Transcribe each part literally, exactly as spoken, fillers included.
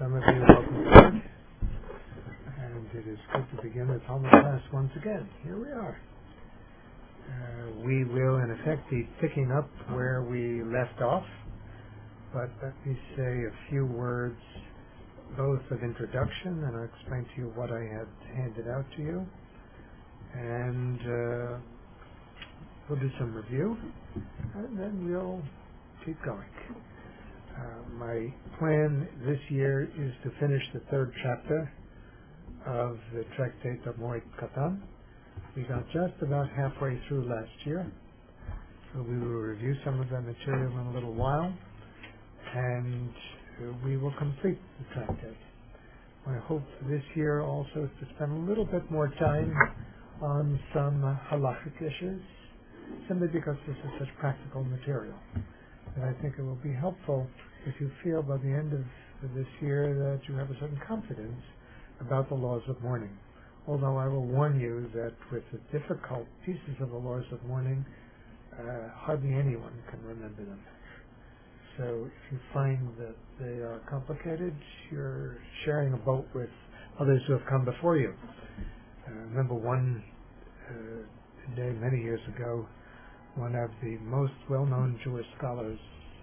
Some of you welcome back, and it is good to begin the Talmud class once again. Here we are. Uh, we will, in effect, be picking up where we left off, but let me say a few words, both of introduction, and I'll explain to you what I had handed out to you, and uh, we'll do some review, and then we'll keep going. Uh, my plan this year is to finish the third chapter of the Tractate of Moed Katan. We got just about halfway through last year, so we will review some of that material in a little while, and uh, we will complete the tractate. My hope this year also is to spend a little bit more time on some uh, halachic issues, simply because this is such practical material. And I think it will be helpful if you feel by the end of this year that you have a certain confidence about the laws of mourning. Although I will warn you that with the difficult pieces of the laws of mourning, uh, hardly anyone can remember them. So if you find that they are complicated, you're sharing a boat with others who have come before you. I uh, remember one uh, day many years ago, one of the most well-known Jewish scholars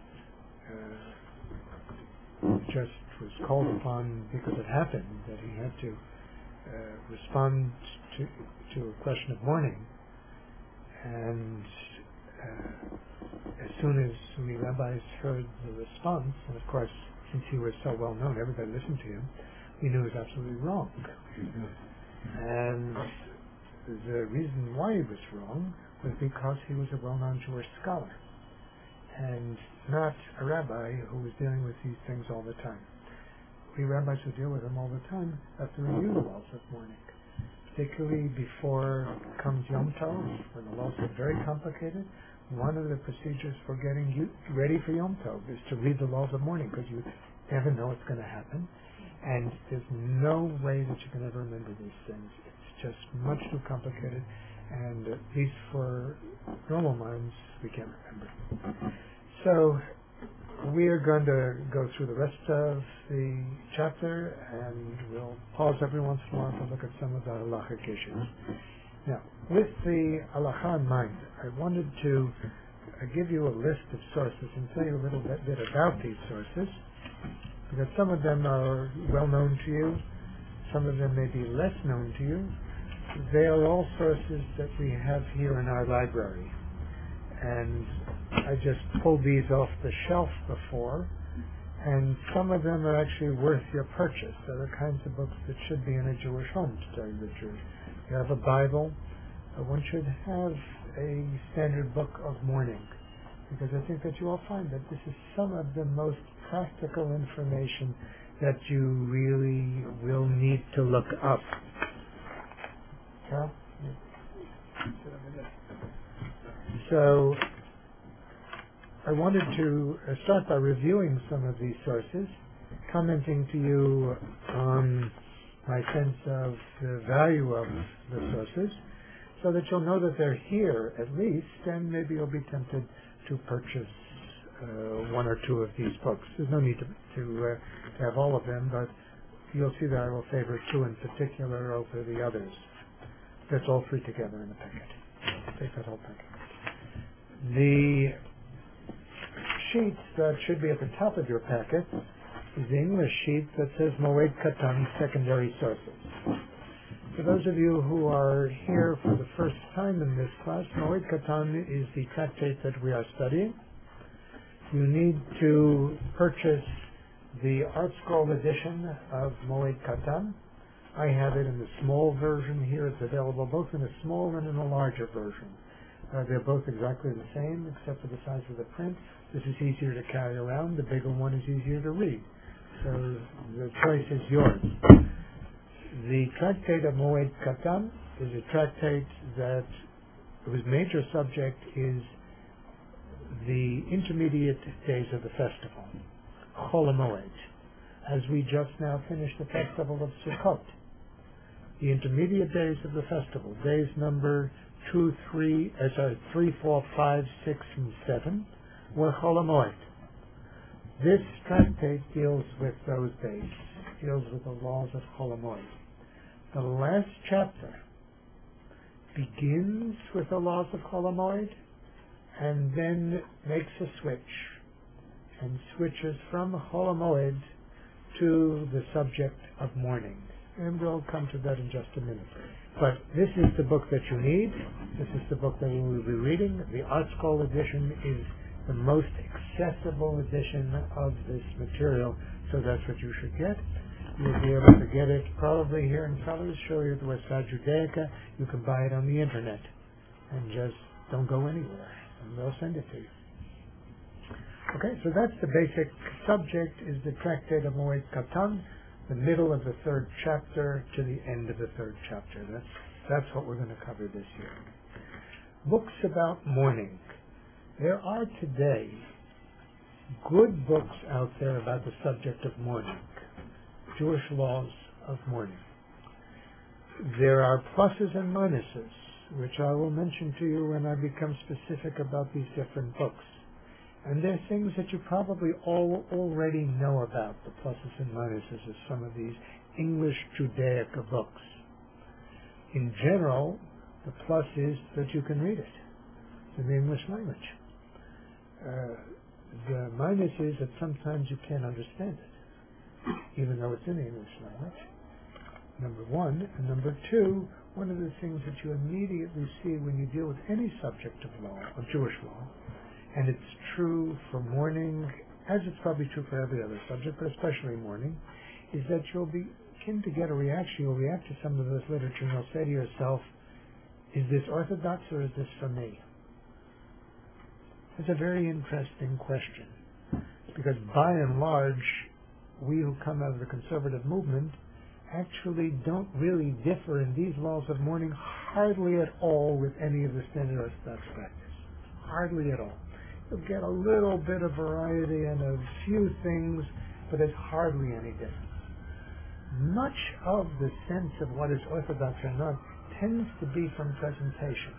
uh, just was called upon because it happened that he had to uh, respond to, to a question of mourning. And uh, as soon as we rabbis heard the response, and of course, since he was so well-known, everybody listened to him, we knew he was absolutely wrong. And the reason why he was wrong was because he was a well-known Jewish scholar and not a rabbi who was dealing with these things all the time. We rabbis who deal with them all the time have to review the laws of mourning, particularly before comes Yom Tov, when the laws are very complicated. One of the procedures for getting you ready for Yom Tov is to read the laws of mourning, because you never know what's going to happen, and there's no way that you can ever remember these things. It's just much too complicated, and at least for normal minds, we can't remember. So we are going to go through the rest of the chapter, and we'll pause every once in a while to look at some of the halachic issues. Now, with the halacha in mind, I wanted to uh, give you a list of sources and tell you a little bit, bit about these sources, because some of them are well known to you, some of them may be less known to you. They are all sources that we have here in our library. And I just pulled these off the shelf before, and some of them are actually worth your purchase. They're the kinds of books that should be in a Jewish home, to tell you the truth. You have a Bible, uh, one should have a standard book of mourning, because I think that you will find that this is some of the most practical information that you really will need to look up. Carol? So I wanted to uh, start by reviewing some of these sources, commenting to you on my sense of the value of the sources, so that you'll know that they're here at least, and maybe you'll be tempted to purchase uh, one or two of these books. There's no need to, to, uh, to have all of them, but you'll see that I will favor two in particular over the others. That's all three together in the packet. Take that whole packet. The sheet that should be at the top of your packet is the English sheet that says Moed Katan Secondary Sources. For those of you who are here for the first time in this class, Moed Katan is the tractate that we are studying. You need to purchase the Art Scroll edition of Moed Katan. I have it in the small version here. It's available both in a small and in a larger version. Uh, they're both exactly the same, except for the size of the print. This is easier to carry around. The bigger one is easier to read. So the choice is yours. The Tractate of Moed Katan is a tractate that whose major subject is the intermediate days of the festival, Chol HaMoed, as we just now finished the festival of Sukkot. The intermediate days of the festival, days number two, three, uh, sorry, three, four, five, six, and seven, were Chol HaMoed. This tractate deals with those days, deals with the laws of Chol Hamoed. The last chapter begins with the laws of Chol Hamoed and then makes a switch and switches from Chol Hamoed to the subject of mourning. And we'll come to that in just a minute. But this is the book that you need. This is the book that we will be reading. The ArtScroll edition is the most accessible edition of this material, so that's what you should get. You'll be able to get it probably here in Fellers, show you at the Westside Judaica. You can buy it on the internet. And just don't go anywhere, and they'll send it to you. Okay, so that's the basic subject, is the Tractate of Moed Katan, the middle of the third chapter to the end of the third chapter. That's, that's what we're going to cover this year. Books about mourning. There are today good books out there about the subject of mourning, Jewish laws of mourning. There are pluses and minuses, which I will mention to you when I become specific about these different books. And there are things that you probably all already know about, the pluses and minuses of some of these English Judaica books. In general, the plus is that you can read it in the English language. Uh, the minus is that sometimes you can't understand it, even though it's in the English language, number one. And number two, one of the things that you immediately see when you deal with any subject of law, of Jewish law, and it's true for mourning, as it's probably true for every other subject, but especially mourning, is that you'll begin to get a reaction. You'll react to some of this literature and you'll say to yourself, is this orthodox or is this for me? It's a very interesting question, because by and large, we who come out of the conservative movement actually don't really differ in these laws of mourning hardly at all with any of the standard Orthodox practice. Hardly at all. You'll get a little bit of variety and a few things, but there's hardly any difference. Much of the sense of what is orthodox or not tends to be from presentation.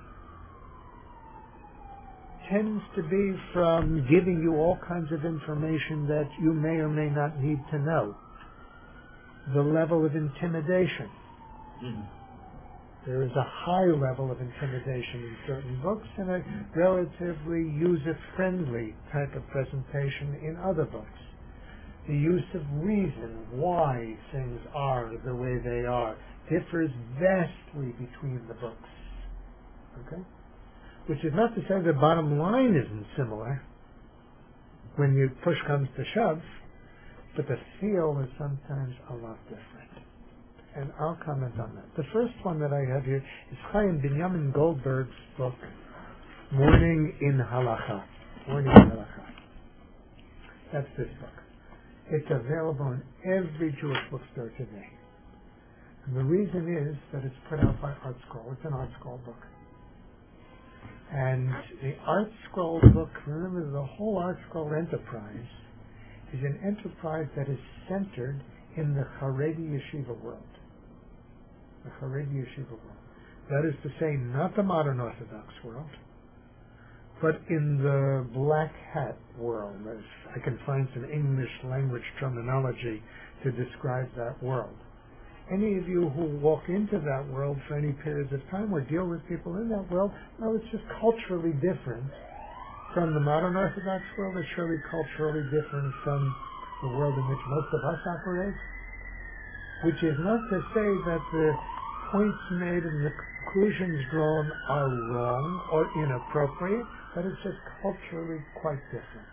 Tends to be from giving you all kinds of information that you may or may not need to know. The level of intimidation. Mm-hmm. There is a high level of intimidation in certain books and a relatively user-friendly type of presentation in other books. The use of reason, why things are the way they are, differs vastly between the books. Okay? Which is not to say the bottom line isn't similar when you push comes to shove, but the feel is sometimes a lot different. And I'll comment on that. The first one that I have here is Chaim Binyamin Goldberg's book, Mourning in Halacha. Mourning in Halacha. That's this book. It's available in every Jewish bookstore today. And the reason is that it's put out by ArtScroll. It's an ArtScroll book. And the ArtScroll book, remember, the whole ArtScroll enterprise is an enterprise that is centered in the Haredi Yeshiva world. The Haredi Yeshiva world. That is to say, not the modern Orthodox world, but in the black hat world. As I can find some English language terminology to describe that world. Any of you who walk into that world for any periods of time or deal with people in that world, know it's just culturally different from the modern Orthodox world. It's surely culturally different from the world in which most of us operate. Which is not to say that the points made and the conclusions drawn are wrong or inappropriate, but it's just culturally quite different.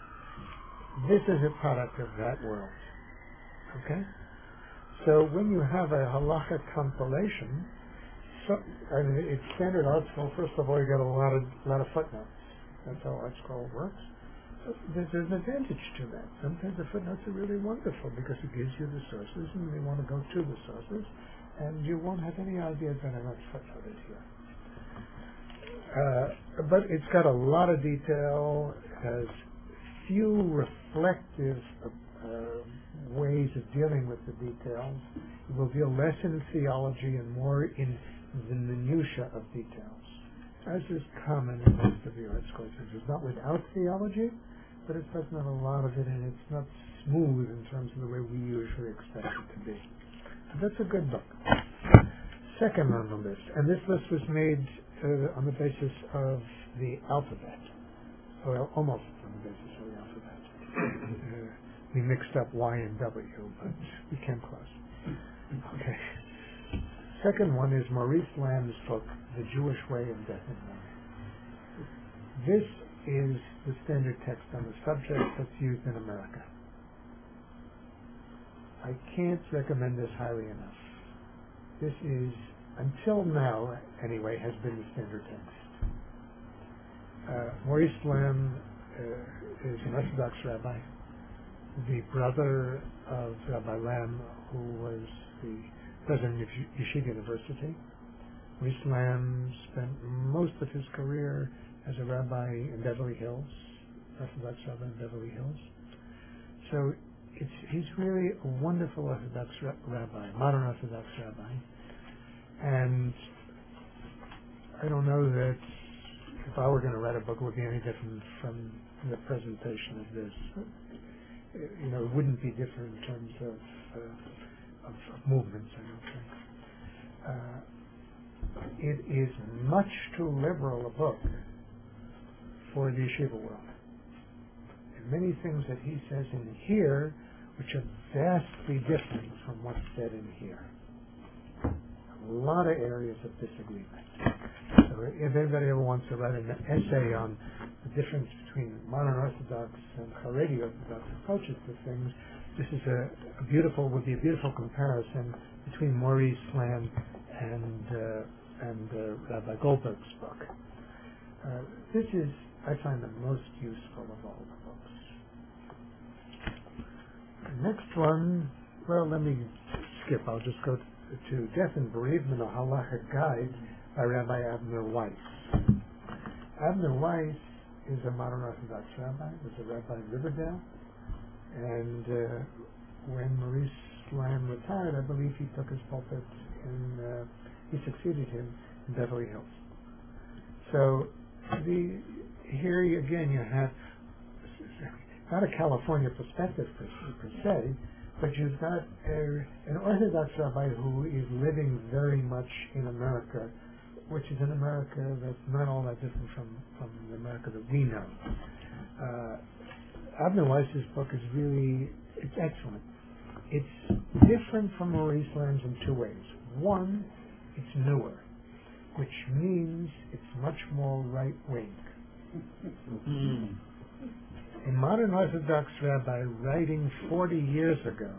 This is a product of that world. Okay? So when you have a halacha compilation, so, I mean, it's standard ArtScroll. First of all, you get a lot of lot of footnotes. That's how ArtScroll works. So there's an advantage to that. Sometimes the footnotes are really wonderful because it gives you the sources, and you want to go to the sources, and you won't have any idea that I'm not footnoted here. Uh, but it's got a lot of detail. It has few reflective uh, ways of dealing with the details. It will deal less in theology and more in the minutiae of details, as is common in most of the ArtScroll. It's not without theology, but it doesn't have a lot of it, and it's not smooth in terms of the way we usually expect it to be. But that's a good book. Second on the list, and this list was made uh, on the basis of the alphabet. Well, almost on the basis of the alphabet. uh, we mixed up Y and W, but we came close. Okay. Second one is Maurice Lamb's book, The Jewish Way of Death and Mourning. This is the standard text on the subject that's used in America. I can't recommend this highly enough. This is, until now anyway, has been the standard text. Uh, Maurice Lamb uh, is an Orthodox rabbi, the brother of Rabbi Lamb, who was the president of Yeshiva University. Maurice Lamb spent most of his career as a rabbi in Beverly Hills, Orthodox rabbi in Beverly Hills. So it's, he's really a wonderful Orthodox ra- rabbi, modern Orthodox rabbi. And I don't know that if I were going to write a book, it would be any different from the presentation of this. You know, it wouldn't be different in terms of, uh, of, of movements, I don't think. Uh, it is much too liberal a book for the yeshiva world. And many things that he says in here, which are vastly different from what's said in here. A lot of areas of disagreement. So if anybody ever wants to write an essay on the difference between modern Orthodox and Haredi Orthodox approaches to things, this is a, a beautiful, would be a beautiful comparison between Maurice Lamb and uh, and uh, Rabbi Goldberg's book. Uh, this is, I find, the most useful of all the books. The next one, well, let me skip. I'll just go to, to Death and Bereavement, a Halachic Guide by Rabbi Abner Weiss. Abner Weiss is a modern Orthodox rabbi, was a rabbi in Riverdale, and uh, when Maurice Lamb retired, I believe he took his pulpit and uh, he succeeded him in Beverly Hills. So the here you, again you have not a California perspective per, per se, but you've got a, an Orthodox rabbi who is living very much in America, which is an America that's not all that different from, from the America that we know. Uh, Abner Weiss's book is really, it's excellent. It's different from Maurice Lamb's in two ways. One, it's newer, which means it's much more right-wing. Mm. A modern Orthodox rabbi writing forty years ago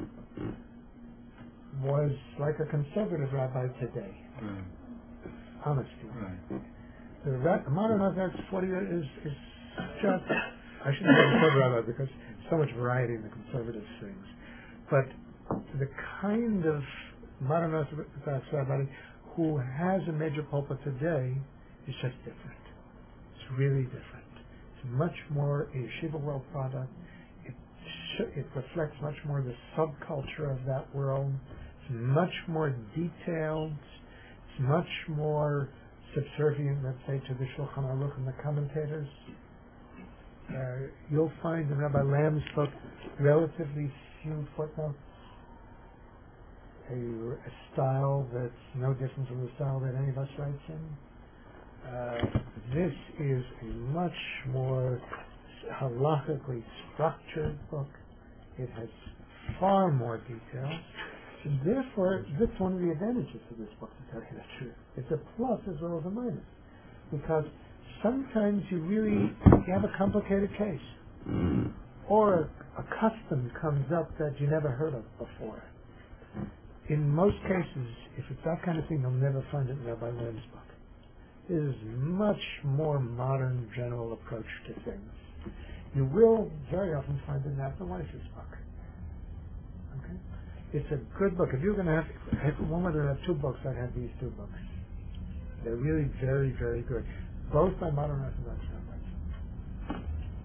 was like a conservative rabbi today. Right. Honestly. Right. The ra- modern Orthodox forty years is, is just, I shouldn't say conservative rabbi because so much variety in the conservative things, but the kind of modern Orthodox rabbi who has a major pulpit today is just different. It's really different. It's much more a yeshiva world product. It sh- it reflects much more the subculture of that world. It's much more detailed. It's much more subservient, let's say, to the Shulchan Aruch and the commentators. Uh, you'll find in Rabbi Lamb's book relatively few footnotes. A, a style that's no different from the style that any of us writes in. Uh, this is a much more halachically structured book. It has far more details. And therefore, that's one of the advantages of this book, to tell you the truth. It's a plus as well as a minus. Because sometimes you really you have a complicated case. Mm. Or a, a custom comes up that you never heard of before. In most cases, if it's that kind of thing, you'll never find it in Rabbi Lamb's book. It is much more modern, general approach to things. You will very often find it in Abner Weiss's book. Okay, it's a good book. If you're going to have, if one were to have two books, I'd have these two books. They're really very, very good, both by modern Orthodox rabbis.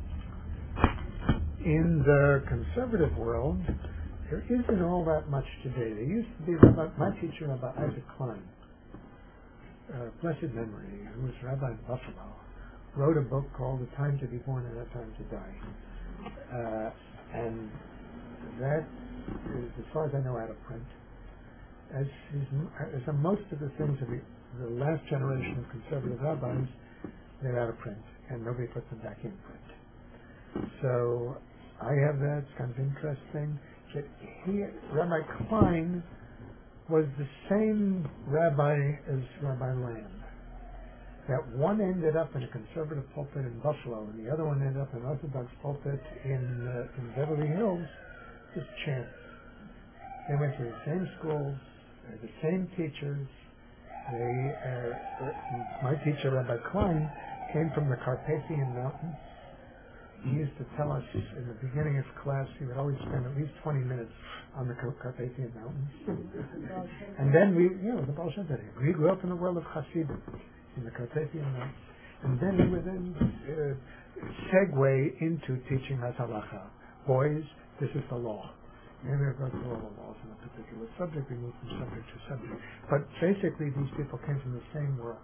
In the conservative world, there isn't all that much today. There used to be about my teacher, Rabbi Isaac Klein, uh, blessed memory, who was rabbi in Buffalo, wrote a book called A Time to Be Born and A Time to Die. Uh, and that is, as far as I know, out of print. As, is, as are most of the things of the, the last generation of conservative rabbis, they're out of print, and nobody puts them back in print. So I have that. It's kind of interesting. That he, Rabbi Klein was the same rabbi as Rabbi Land. That one ended up in a conservative pulpit in Buffalo, and the other one ended up in an Orthodox pulpit in uh, in Beverly Hills. Just chance. They went to the same schools, they're the same teachers. They, uh, my teacher, Rabbi Klein, came from the Carpathian Mountains. He used to tell us in the beginning of class he would always spend at least twenty minutes on the Carpathian Mountains. And then we, you know, the Baal Shem Tov. We grew up in the world of Hasidim, in the Carpathian Mountains. And then he would then uh, segue into teaching as halacha. Boys, this is the law. Maybe we'll go through all the laws in a particular subject. We move from subject to subject. But basically, these people came from the same world.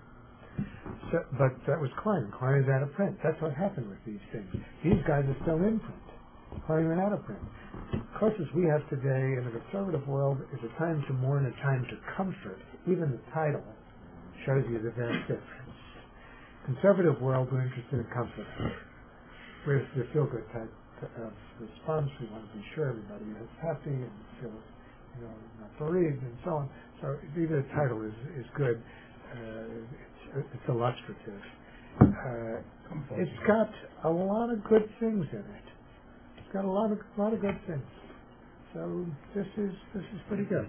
So, but that was Klein. Klein is out of print. That's what happened with these things. These guys are still in print. Klein went out of print. Courses we have today in the conservative world is a time to mourn, a time to comfort. Even the title shows you the vast difference. Conservative world, we're interested in comfort. We're the feel-good type of response. We want to be sure everybody is happy and feels, you know, not bereaved and so on. So even the title is is good. Uh, it's, it's illustrative. Uh, it's got a lot of good things in it. It's got a lot of a lot of good things. So this is this is pretty good.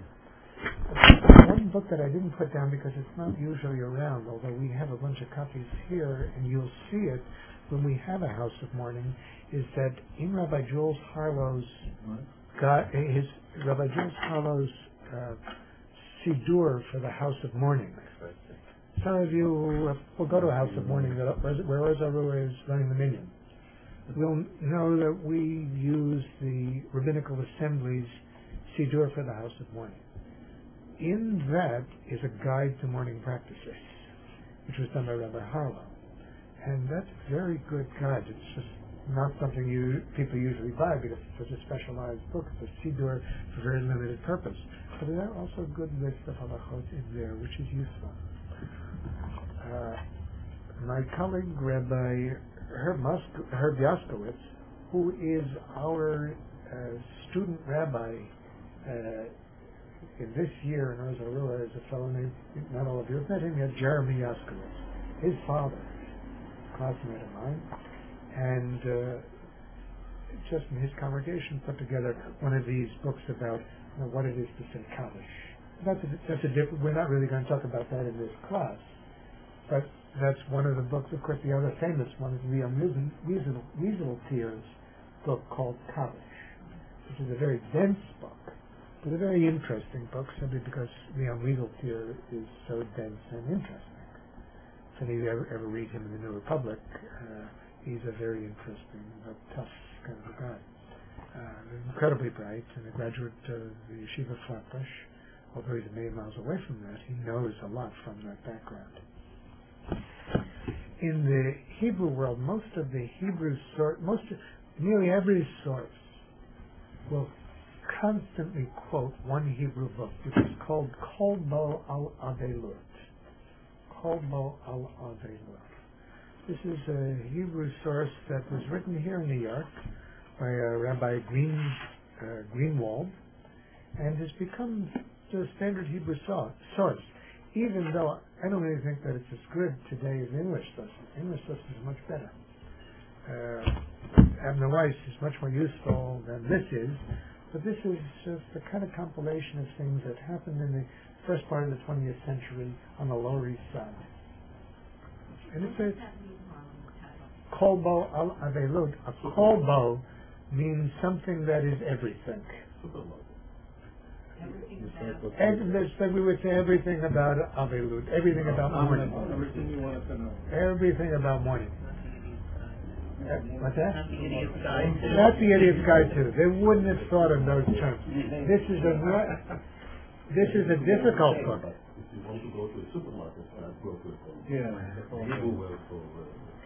One book that I didn't put down because it's not usually around, although we have a bunch of copies here, and you'll see it when we have a House of Mourning, is that in Rabbi Jules Harlow's got his Rabbi Jules Harlow's uh, Siddur for the House of Mourning. Some of you uh, will go to a House of Mourning that, where Ozer Arua is running the minyan. We'll know that we use the Rabbinical Assembly's Siddur for the House of Mourning. In that is a guide to mourning practices, which was done by Rabbi Harlow. And that's a very good guide. It's just not something you people usually buy because it's such a specialized book. It's a Siddur for a very limited purpose. But there are also a good list of halachot in there, which is useful. Uh, my colleague, Rabbi Herb, Mosk- Herb Yaskowitz, who is our uh, student rabbi uh, in this year in Ozer Arua, is a fellow named, not all of you have met him yet, Jeremy Yaskowitz. His father, a classmate of mine, and uh, just in his congregation put together one of these books about, you know, what it is to say Kaddish. That's a, that's a different, we're not really going to talk about that in this class, but that's one of the books. Of course, the other famous one is Liam Wieseltier's book called Kaddish, which is a very dense book, but a very interesting book simply because Liam Wieseltier is so dense and interesting. If any of you ever, ever read him in the New Republic, uh, he's a very interesting but tough kind of a guy. Uh, incredibly bright and a graduate of the Yeshiva Flatbush. Although he's a million miles away from that, he knows a lot from that background. In the Hebrew world, most of the Hebrew source, most of, nearly every source will constantly quote one Hebrew book, which is called Kol Bo Al Avelut. Kol Bo Al Avelut. This is a Hebrew source that was written here in New York by uh, Rabbi Green uh, Greenwald, and has become the standard Hebrew so- source. Even though I don't really think that it's as good today as English lesson. English lesson is much better. Uh, Abner Weiss is much more useful than this is, but this is just a kind of compilation of things that happened in the first part of the twentieth century on the Lower East Side. And it's a Kolbo al Avelut. A Kolbo means something that is everything. And that we would say everything about Avelut, everything about mourning. Everything you wanted to know. Everything about mourning. Uh, what's that? Not the Idiot's Guide. Not the Idiot's Guide too. They wouldn't have thought of those terms. This is a this is a difficult book. If you want to go to the supermarket, uh, go to Yeah. Hebrew well for uh,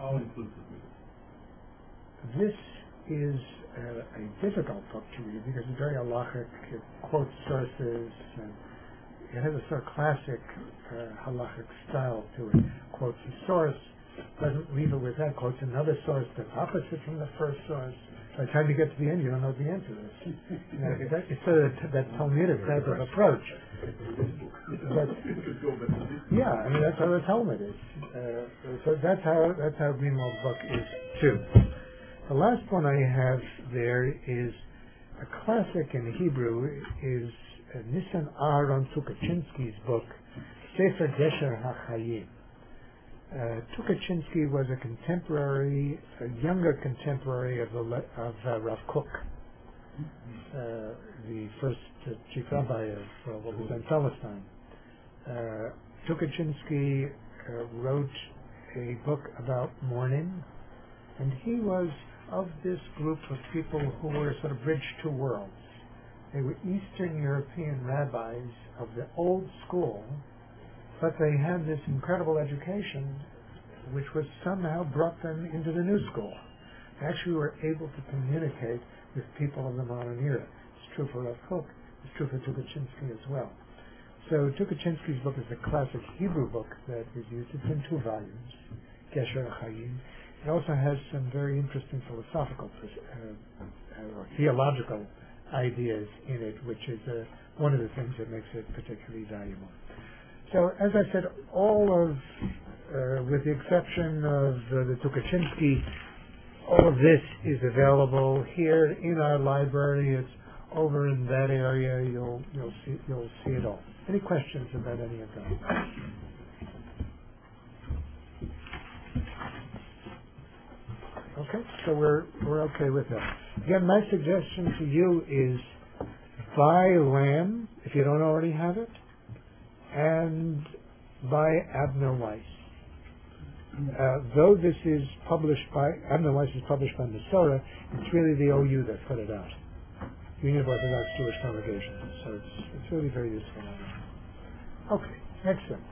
All inclusive. This is uh, a difficult book to read because it's very halachic. It quotes sources, and it has a sort of classic uh, halachic style to it. Quotes a source, doesn't leave it with that, quotes another source that's opposite from the first source. By the time you get to the end, you don't know what the answer is. You know, it's, that, it's sort of that, that Talmudic type of approach. But, yeah, I mean, that's how the Talmud is. Uh, so that's how that's how Greenwald's book is too. The last one I have there is a classic in Hebrew, is uh, Nisan Aaron Tukachinsky's book, Sefer Gesher HaChayim. Uh, Tukachinsky was a contemporary, a younger contemporary of, the, of uh, Rav Kook, uh, the first uh, chief rabbi of uh, what was then Palestine. Uh, Tukachinsky uh, wrote a book about mourning, and he was of this group of people who were sort of bridge two worlds. They were Eastern European rabbis of the old school, but they had this incredible education which was somehow brought them into the new school. They actually were able to communicate with people of the modern era. It's true for Rav Kook, it's true for Tukachinsky as well. So Tukachinsky's book is a classic Hebrew book that is used. It's in two volumes, Gesher HaChayim. It also has some very interesting philosophical uh, or theological ideas in it, which is uh, one of the things that makes it particularly valuable. So, as I said, all of, uh, with the exception of uh, the Tukachinsky, all of this is available here in our library. It's over in that area. You'll you'll see you'll see it all. Any questions about any of them? Okay, so we're we're okay with that. Again, my suggestion to you is buy Lamb if you don't already have it, and buy Abner Weiss. Uh, though this is published by Abner Weiss is published by Masorah, it's really the O U that put it out, Union of Orthodox Jewish Congregations. So it's it's really very useful. Okay, next one.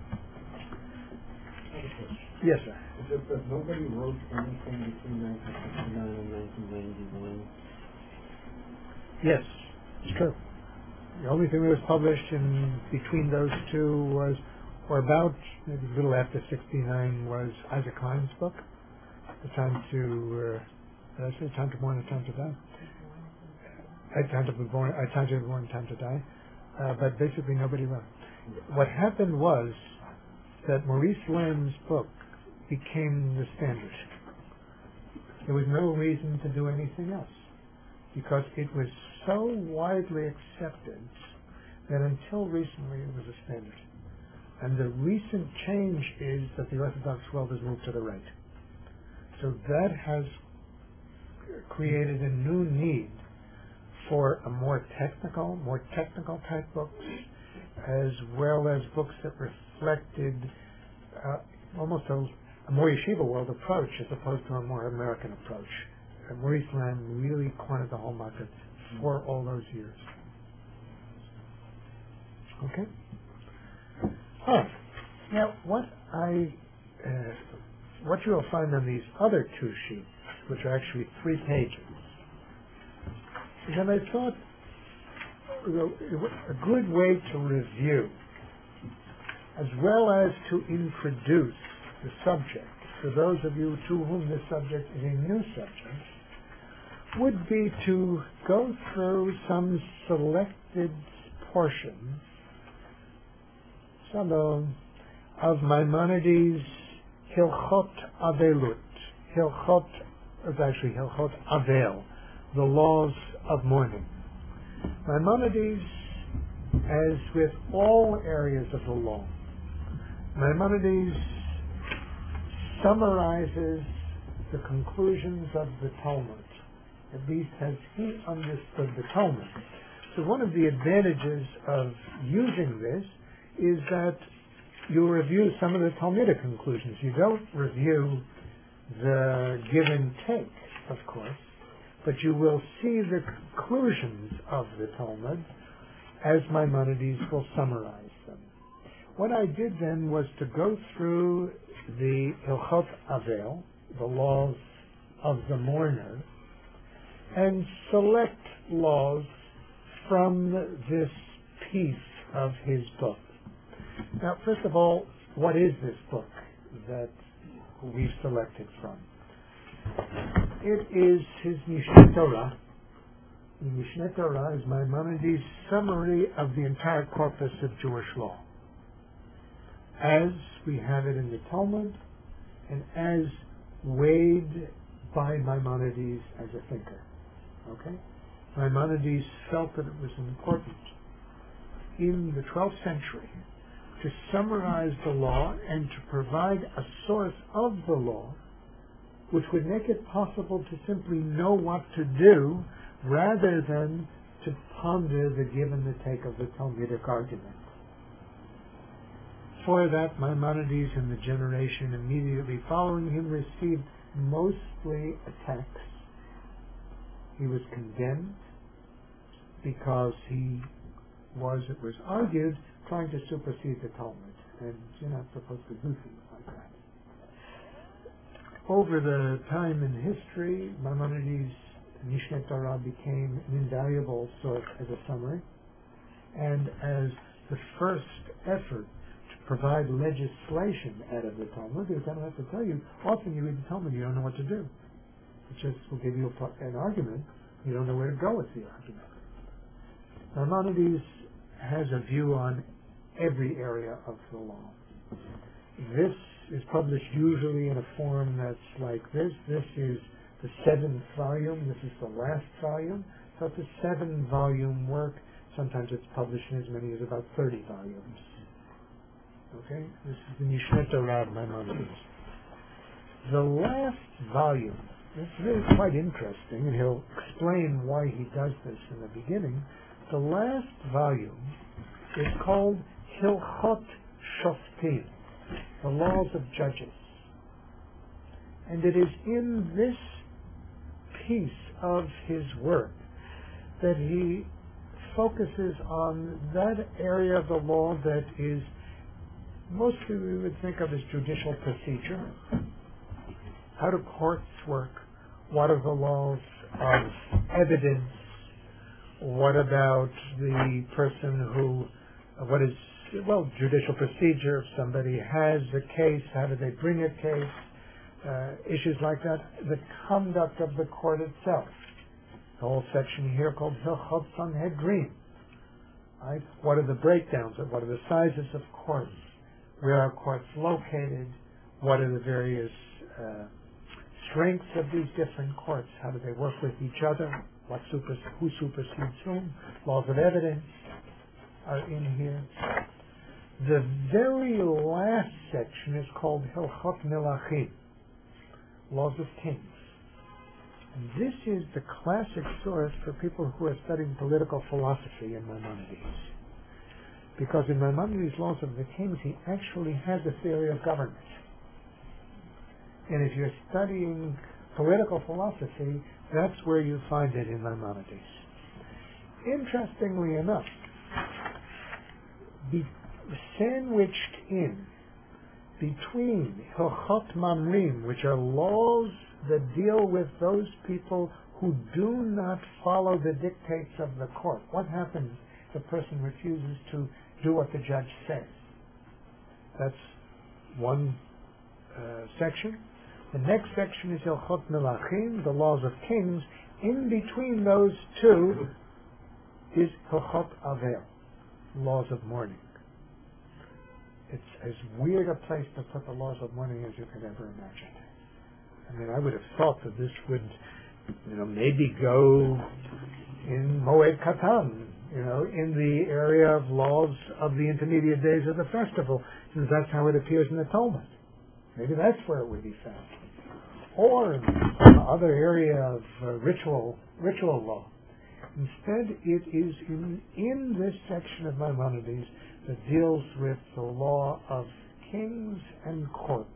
Yes, sir. Just that nobody wrote anything between nineteen sixty-nine and nineteen ninety-one. Yes, it's true. The only thing that was published in between those two was, or about maybe a little after sixty-nine, was Isaac Klein's book, The Time to, uh, did I say Time to Born and Time to Die? Uh, time to be born, uh, Time to be born and Time to Die. Uh, but basically nobody wrote. What happened was that Maurice Lamb's book became the standard. There was no reason to do anything else, because it was so widely accepted that until recently it was a standard. And the recent change is that the Orthodox world has moved to the right. So that has created a new need for a more technical, more technical type books, as well as books that reflected uh, almost a, a more yeshiva world approach as opposed to a more American approach. Uh, Maurice Lamb really cornered the whole market for all those years. Okay? All right. Now, what I, uh, what you will find on these other two sheets, which are actually three pages, is that I thought a good way to review, as well as to introduce the subject, for those of you to whom this subject is a new subject, would be to go through some selected portions, some of, of Maimonides' Hilchot Avelut. Hilchot is actually Hilchot Avel, the laws of mourning. Maimonides, as with all areas of the law, Maimonides summarizes the conclusions of the Talmud, at least as he understood the Talmud. So one of the advantages of using this is that you review some of the Talmudic conclusions. You don't review the give and take, of course, but you will see the conclusions of the Talmud as Maimonides will summarize them. What I did then was to go through the Hilchot Avel, the laws of the mourner, and select laws from this piece of his book. Now, first of all, what is this book that we've selected from? It is his Mishneh Torah. The Mishneh Torah is Maimonides' summary of the entire corpus of Jewish law, as we have it in the Talmud, and as weighed by Maimonides as a thinker. Okay? Maimonides felt that it was important in the twelfth century to summarize the law and to provide a source of the law which would make it possible to simply know what to do rather than to ponder the give and the take of the Talmudic argument. For that, Maimonides and the generation immediately following him received mostly attacks. He was condemned because he was, it was argued, trying to supersede the Talmud, and you're not supposed to do things like that. Over the time in history, Maimonides' Mishneh Torah became an invaluable source as a summary, and as the first effort to provide legislation out of the Talmud. Because I don't have to tell you, often you read the Talmud, you don't know what to do. It just will give you a, an argument, you don't know where to go with the argument. Maimonides has a view on every area of the law. This is published usually in a form that's like this. This is the seventh volume. This is the last volume. So it's a seven-volume work. Sometimes it's published in as many as about thirty volumes. Okay? This is the Mishneh Torah of Maimonides. The last volume, this is really quite interesting, and he'll explain why he does this in the beginning. The last volume is called Hilchot Shoftim, the laws of judges. And it is in this piece of his work that he focuses on that area of the law that is mostly we would think of as judicial procedure. How do courts work? What are the laws of evidence? What about the person who, what is, well, judicial procedure? If somebody has a case, how do they bring a case? Uh, issues like that. The conduct of the court itself. The whole section here called Hilchot Sanhedrin. Right? What are the breakdowns of, what are the sizes of courts? Where are courts located? What are the various uh, strengths of these different courts? How do they work with each other? What super, who supersedes whom? Laws of evidence are in here. The very last section is called Hilchot Melachim, laws of kings. And this is the classic source for people who are studying political philosophy in Maimonides. Because in Maimonides' laws of the kings, he actually has a theory of government. And if you're studying political philosophy, that's where you find it in Maimonides. Interestingly enough, be sandwiched in between Hilchot Mamrim, which are laws that deal with those people who do not follow the dictates of the court. What happens if a person refuses to do what the judge says? That's one uh, section. The next section is Hilchot Melachim, the laws of kings. In between those two is Hilchot Avel, laws of mourning. It's as weird a place to put the laws of mourning as you could ever imagine. I mean, I would have thought that this would, you know, maybe go in Moed Katan, you know, in the area of laws of the intermediate days of the festival, since that's how it appears in the Talmud. Maybe that's where it would be found. Or in some other area of uh, ritual ritual law. Instead, it is in, in this section of Maimonides that deals with the law of kings and courts.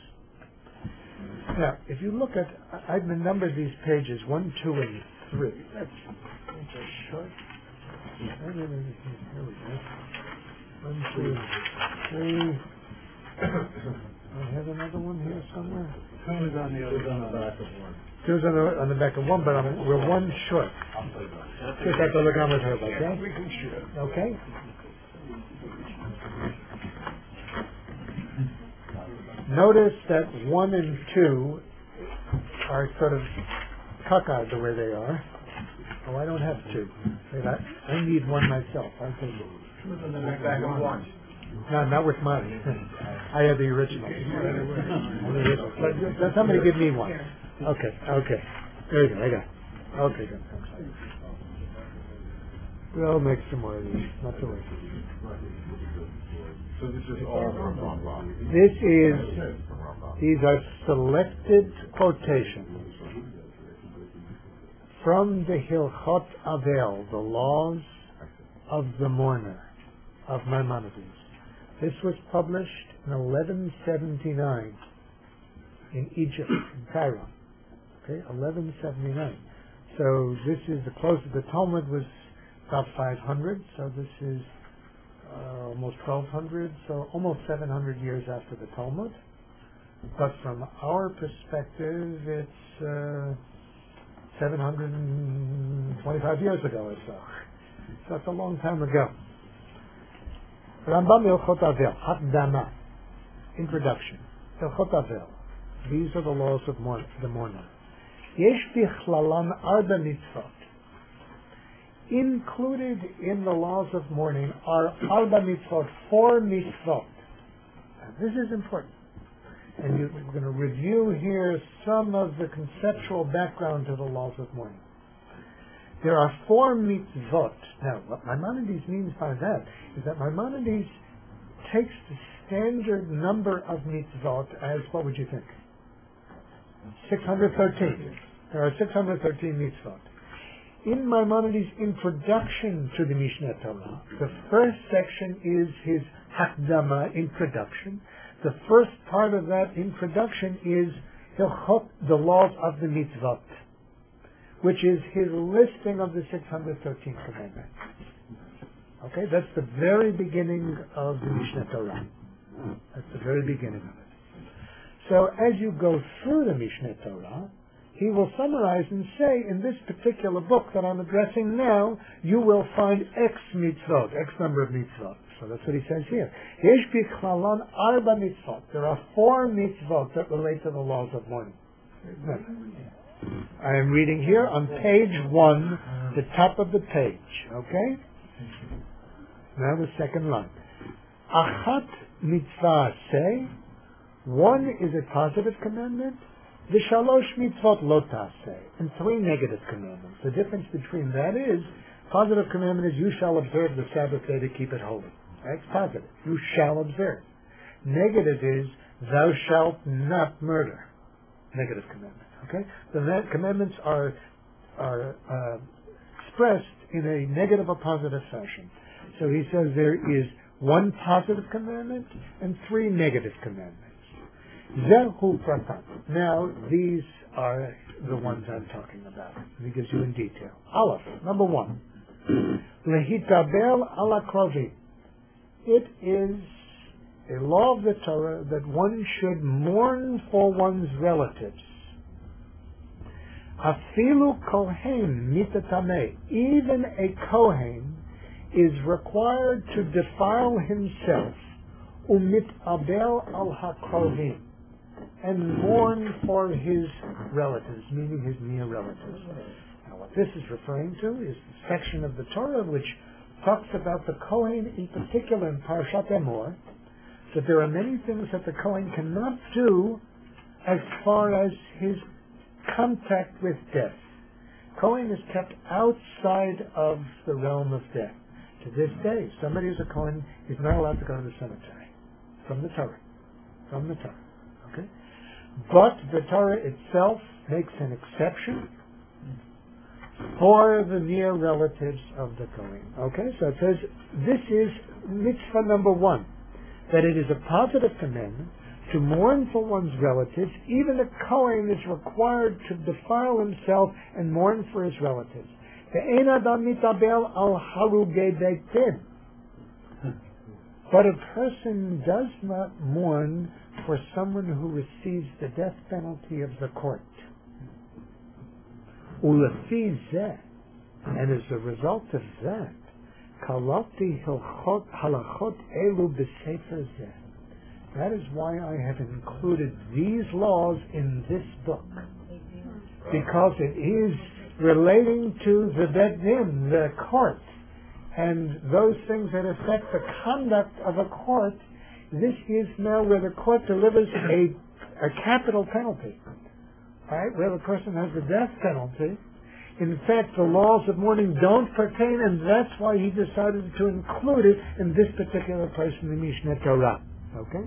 Now, if you look at, I've numbered these pages, one, two, and three. That's just short. Here we go. One, two, three. I have another one here somewhere. Two is on the other on the back of one. Two's on the, on the back of one, but I'm, we're one short. Just have to look on with her, okay? We can share. Okay? Notice that one and two are sort of cockeyed the way they are. Oh, I don't have two. I, I need one myself. I think. Two's on the back of one. No, not with mine. I have the original. But somebody give me one. Okay, okay. There you go, I got it. Okay, good. We'll make some more of these, not to worry. So this is all from Rambam. This is, these are selected quotations from the Hilchot Avel, the laws of the mourner, of Maimonides. This was published in eleven seventy-nine in Egypt, in Cairo. Okay, eleven seventy-nine. So this is the closest. The Talmud was about five hundred, so this is uh, almost twelve hundred, so almost seven hundred years after the Talmud. But from our perspective, it's uh, seven hundred twenty-five years ago or so. So it's a long time ago. Rambam Hilchot Avel, Hakdama, introduction. Hilchot Avel, these are the laws of mourn, the mourner. Yesh bichlalan arba mitzvot. Included in the laws of mourning are arba mitzvot, four mitzvot. Now, this is important. And you, we're going to review here some of the conceptual background to the laws of mourning. There are four mitzvot. Now, what Maimonides means by that is that Maimonides takes the standard number of mitzvot as, what would you think? six hundred thirteen. There are six hundred thirteen mitzvot. In Maimonides' introduction to the Mishneh Torah, the first section is his Hakdama, introduction. The first part of that introduction is Hilchot, the laws of the mitzvot, which is his listing of the six hundred thirteen commandments. Okay, that's the very beginning of the Mishneh Torah. That's the very beginning of it. So as you go through the Mishneh Torah, he will summarize and say, in this particular book that I'm addressing now, you will find X mitzvot, X number of mitzvot. So that's what he says here. Yesh bichlalan arba mitzvot. There are four mitzvot that relate to the laws of mourning. I am reading here on page one, the top of the page. Okay? Now the second line. Achat mitzvah say, one is a positive commandment, the shalosh mitzvot lo taseh, and three negative commandments. The difference between that is, positive commandment is you shall observe the Sabbath day to keep it holy. That's positive. You shall observe. Negative is, thou shalt not murder. Negative commandment. Okay? The commandments are are uh, expressed in a negative or positive fashion. So he says there is one positive commandment and three negative commandments. Zehu pratan. Now, these are the ones I'm talking about. He gives you in detail. Aleph, number one. Lehitabel ala krovi. It is a law of the Torah that one should mourn for one's relatives. Afilu kohen mitatameh. Even a kohen is required to defile himself umitabel al hakrovim, and mourn for his relatives, meaning his near relatives. Now, what this is referring to is the section of the Torah which talks about the Kohen in particular in Parashat Emor, that there are many things that the Kohen cannot do as far as his contact with death. Kohen is kept outside of the realm of death. To this day, somebody who's a Kohen is not allowed to go to the cemetery. From the Torah. From the Torah. Okay? But the Torah itself makes an exception for the near relatives of the Kohen. Okay? So it says, this is mitzvah number one, that it is a positive commandment to mourn for one's relatives. Even the Kohen is required to defile himself and mourn for his relatives. Ve'ein adam mitabel al harugei beit din. But a person does not mourn for someone who receives the death penalty of the court. Ulefi zeh, and as a result of that, kalati hilchot halachot elu b'sefer zeh. That is why I have included these laws in this book, because it is relating to the bet din, the court, and those things that affect the conduct of a court. This is now where the court delivers a, a capital penalty, right? Where the person has the death penalty. In fact, the laws of mourning don't pertain, and that's why he decided to include it in this particular place in the Mishneh Torah. Okay?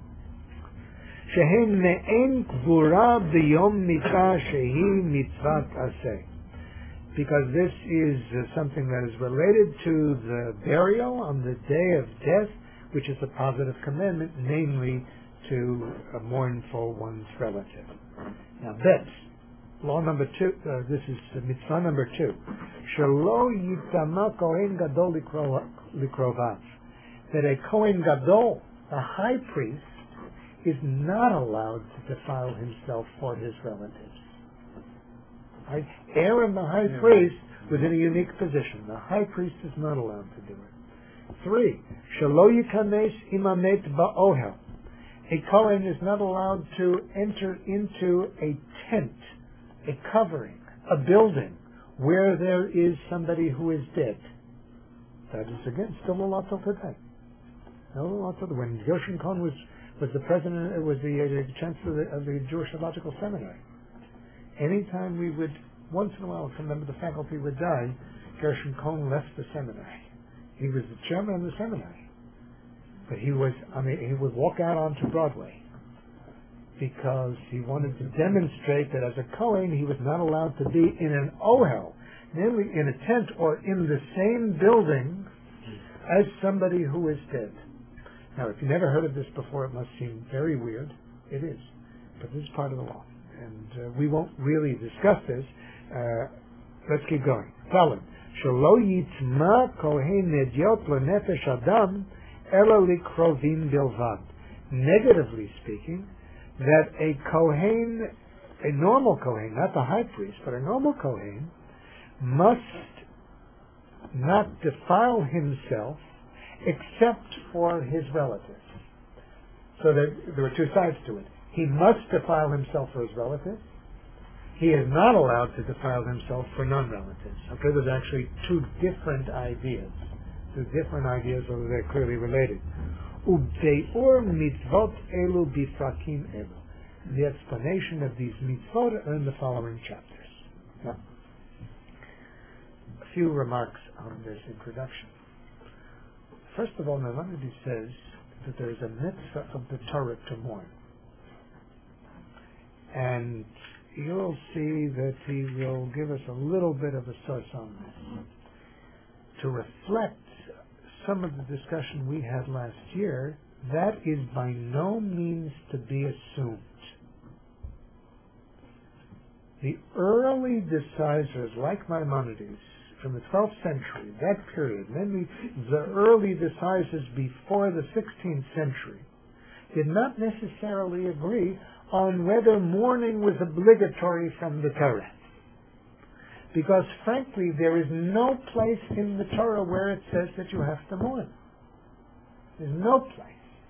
Shehem ne'en kvura b'yom mitah shehi mitzvat aseh. Because this is uh, something that is related to the burial on the day of death, which is a positive commandment, namely to uh, mourn for one's relative. Now, bet. Law number two, uh, this is uh, mitzvah number two. Shelo yitama kohen gadol likrovav. That a kohen gadol, a high priest, is not allowed to defile himself for his relatives. Right? Aaron, the high yeah. priest, was in a unique position. The high priest is not allowed to do it. Three, shelo yikanes imamet ba'ohel. A kohen is not allowed to enter into a tent, a covering, a building, where there is somebody who is dead. That is, again, still a lot of today. Still a lot of When Gershon Cohen was, was the president, was the, uh, the chancellor of the, of the Jewish Theological Seminary, anytime we would, once in a while, some member of the faculty would die, Gershon Cohen left the seminary. He was the chairman of the seminary. But he was, I mean, he would walk out onto Broadway because he wanted to demonstrate that as a Kohen he was not allowed to be in an ohel, namely in a tent or in the same building as somebody who is dead. Now, if you never heard of this before, it must seem very weird. It is. But this is part of the law. And uh, we won't really discuss this. Uh, let's keep going. Talmud. Shelo yitma kohen nedyot lenefesh adam ela likrovim bilvad. Negatively speaking, that a kohen, a normal kohen, not the high priest, but a normal kohen, must not defile himself except for his relatives. So there, there were two sides to it. He must defile himself for his relatives. He is not allowed to defile himself for non-relatives. Okay, there's actually two different ideas. Two different ideas, although they're clearly related. Ubdeur mitzvot elu bifrakim elu. The explanation of these mitzvot are in the following chapters. Now, a few remarks on this introduction. First of all, Maimonides says that there is a mitzvah of the Torah to mourn. And you'll see that he will give us a little bit of a source on this. To reflect some of the discussion we had last year, that is by no means to be assumed. The early decisors, like Maimonides, from the twelfth century, that period, namely the early decisors before the sixteenth century, did not necessarily agree on whether mourning was obligatory from the Torah. Because, frankly, there is no place in the Torah where it says that you have to mourn. There's no place.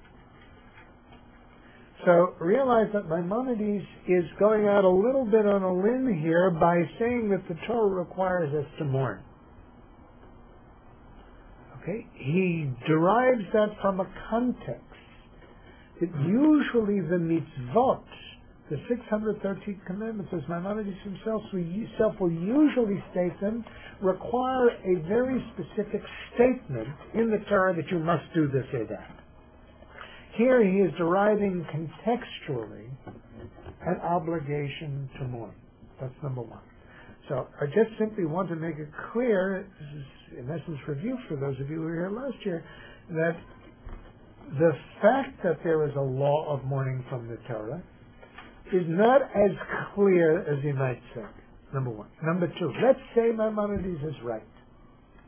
So realize that Maimonides is going out a little bit on a limb here by saying that the Torah requires us to mourn. Okay? He derives that from a context that usually the mitzvot, the six hundred thirteen commandments, as Maimonides himself, himself will usually state them, require a very specific statement in the Torah that you must do this or that. Here he is deriving contextually an obligation to mourn. That's number one. So I just simply want to make it clear, this is in essence review for those of you who were here last year, that the fact that there is a law of mourning from the Torah is not as clear as you might think, number one. Number two, let's say Maimonides is right,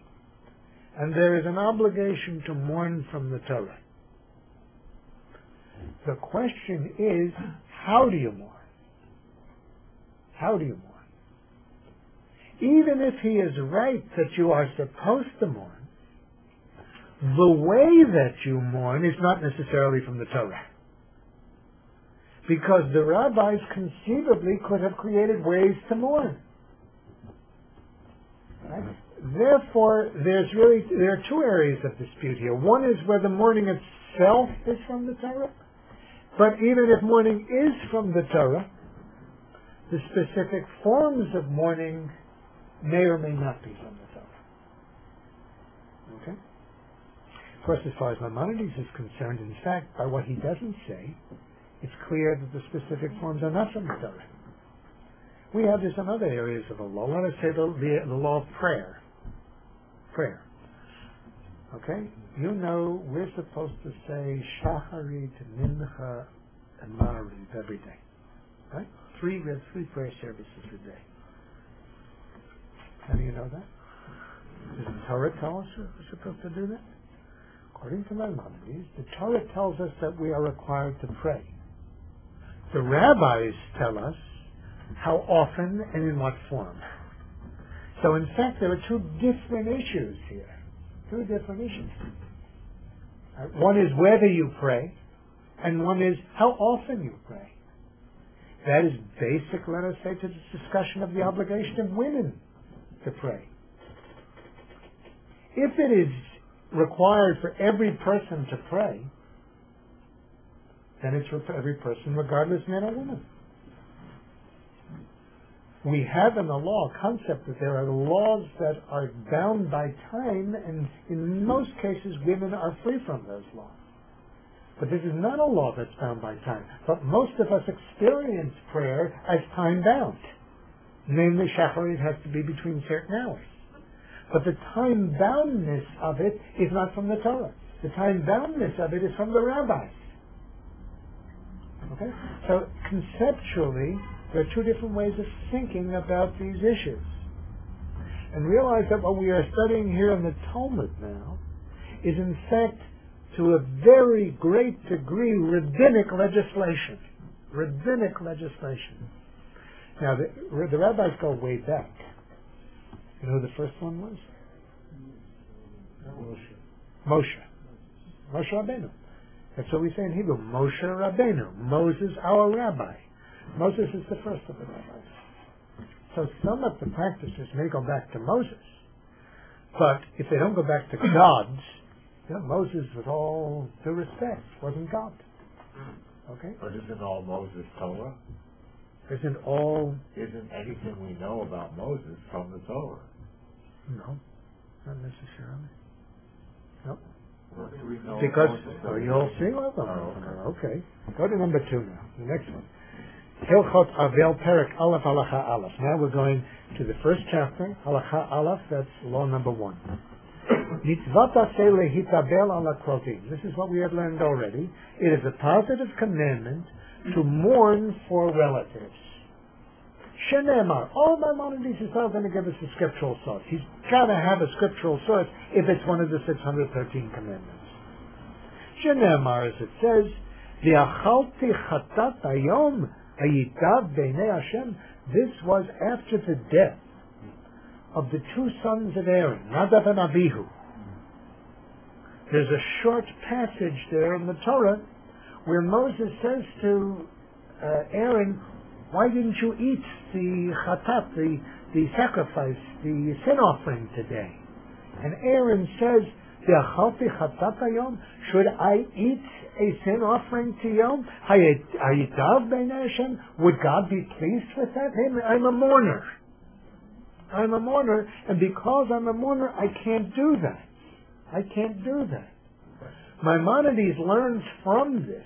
and there is an obligation to mourn from the Torah. The question is, how do you mourn? How do you mourn? Even if he is right that you are supposed to mourn, the way that you mourn is not necessarily from the Torah. Because the rabbis conceivably could have created ways to mourn. Right? Therefore, there's really there are two areas of dispute here. One is whether mourning itself is from the Torah, but even if mourning is from the Torah, the specific forms of mourning may or may not be from the Torah. Okay? Of course, as far as Maimonides is concerned, in fact, by what he doesn't say, it's clear that the specific forms are not from the Torah. We have this in other areas of the law. Let us say the, the, the law of prayer. Prayer. Okay? You know, we're supposed to say Shacharit, Mincha, and Ma'ariv every day. Right? Three, we have three prayer services a day. How do you know that? Does the Torah tell us we're supposed to do that? According to Maimonides, the Torah tells us that we are required to pray. The rabbis tell us how often and in what form. So in fact, there are two different issues here. Two different issues. Uh, one is whether you pray, and one is how often you pray. That is basic, let us say, to the discussion of the obligation of women to pray. If it is required for every person to pray, then it's for every person, regardless man or woman. We have in the law a concept that there are laws that are bound by time, and in most cases women are free from those laws. But this is not a law that's bound by time. But most of us experience prayer as time-bound. Namely, Shacharit has to be between certain hours. But the time-boundness of it is not from the Torah. The time-boundness of it is from the rabbis. Okay? So conceptually, there are two different ways of thinking about these issues. And realize that what we are studying here in the Talmud now is in fact, to a very great degree, rabbinic legislation. Rabbinic legislation. Now, the, the rabbis go way back. You know who the first one was? Moshe. Moshe. Moshe Rabbeinu. That's what we say in Hebrew. Moshe Rabbeinu. Moses, our rabbi. Moses is the first of the rabbis. So some of the practices may go back to Moses. But if they don't go back to God's, you know, Moses, with all due respect, wasn't God. Okay? But isn't all Moses Torah? Isn't all... Isn't anything we know about Moses from the Torah? No, not necessarily. No. What do we know Because, of Moses? oh, you'll see all of them. Oh, okay. okay. Go to number two now, the next one. Hilchot Avel Perek Aleph Halacha Aleph. Now we're going to the first chapter, Halacha Aleph, that's law number one. Mitzvot aseh lehitabel ala krotim. This is what we have learned already. It is a positive commandment to mourn for relatives. Shenemar. All Maimonides is not going to give us a scriptural source. He's got to have a scriptural source if it's one of the six hundred thirteen commandments. Shenemar, as it says, V'achalti chatat hayom hayitav b'nei Hashem. This was after the death of the two sons of Aaron, Nadav and Abihu. There's a short passage there in the Torah where Moses says to uh, Aaron, why didn't you eat the chatat, the, the sacrifice, the sin offering today? And Aaron says, V'achalti chatat hayom, should I eat a sin offering to Yom? Hayitav b'nei Hashem? Would God be pleased with that? I'm a mourner. I'm a mourner, and because I'm a mourner, I can't do that. I can't do that. Maimonides learns from this.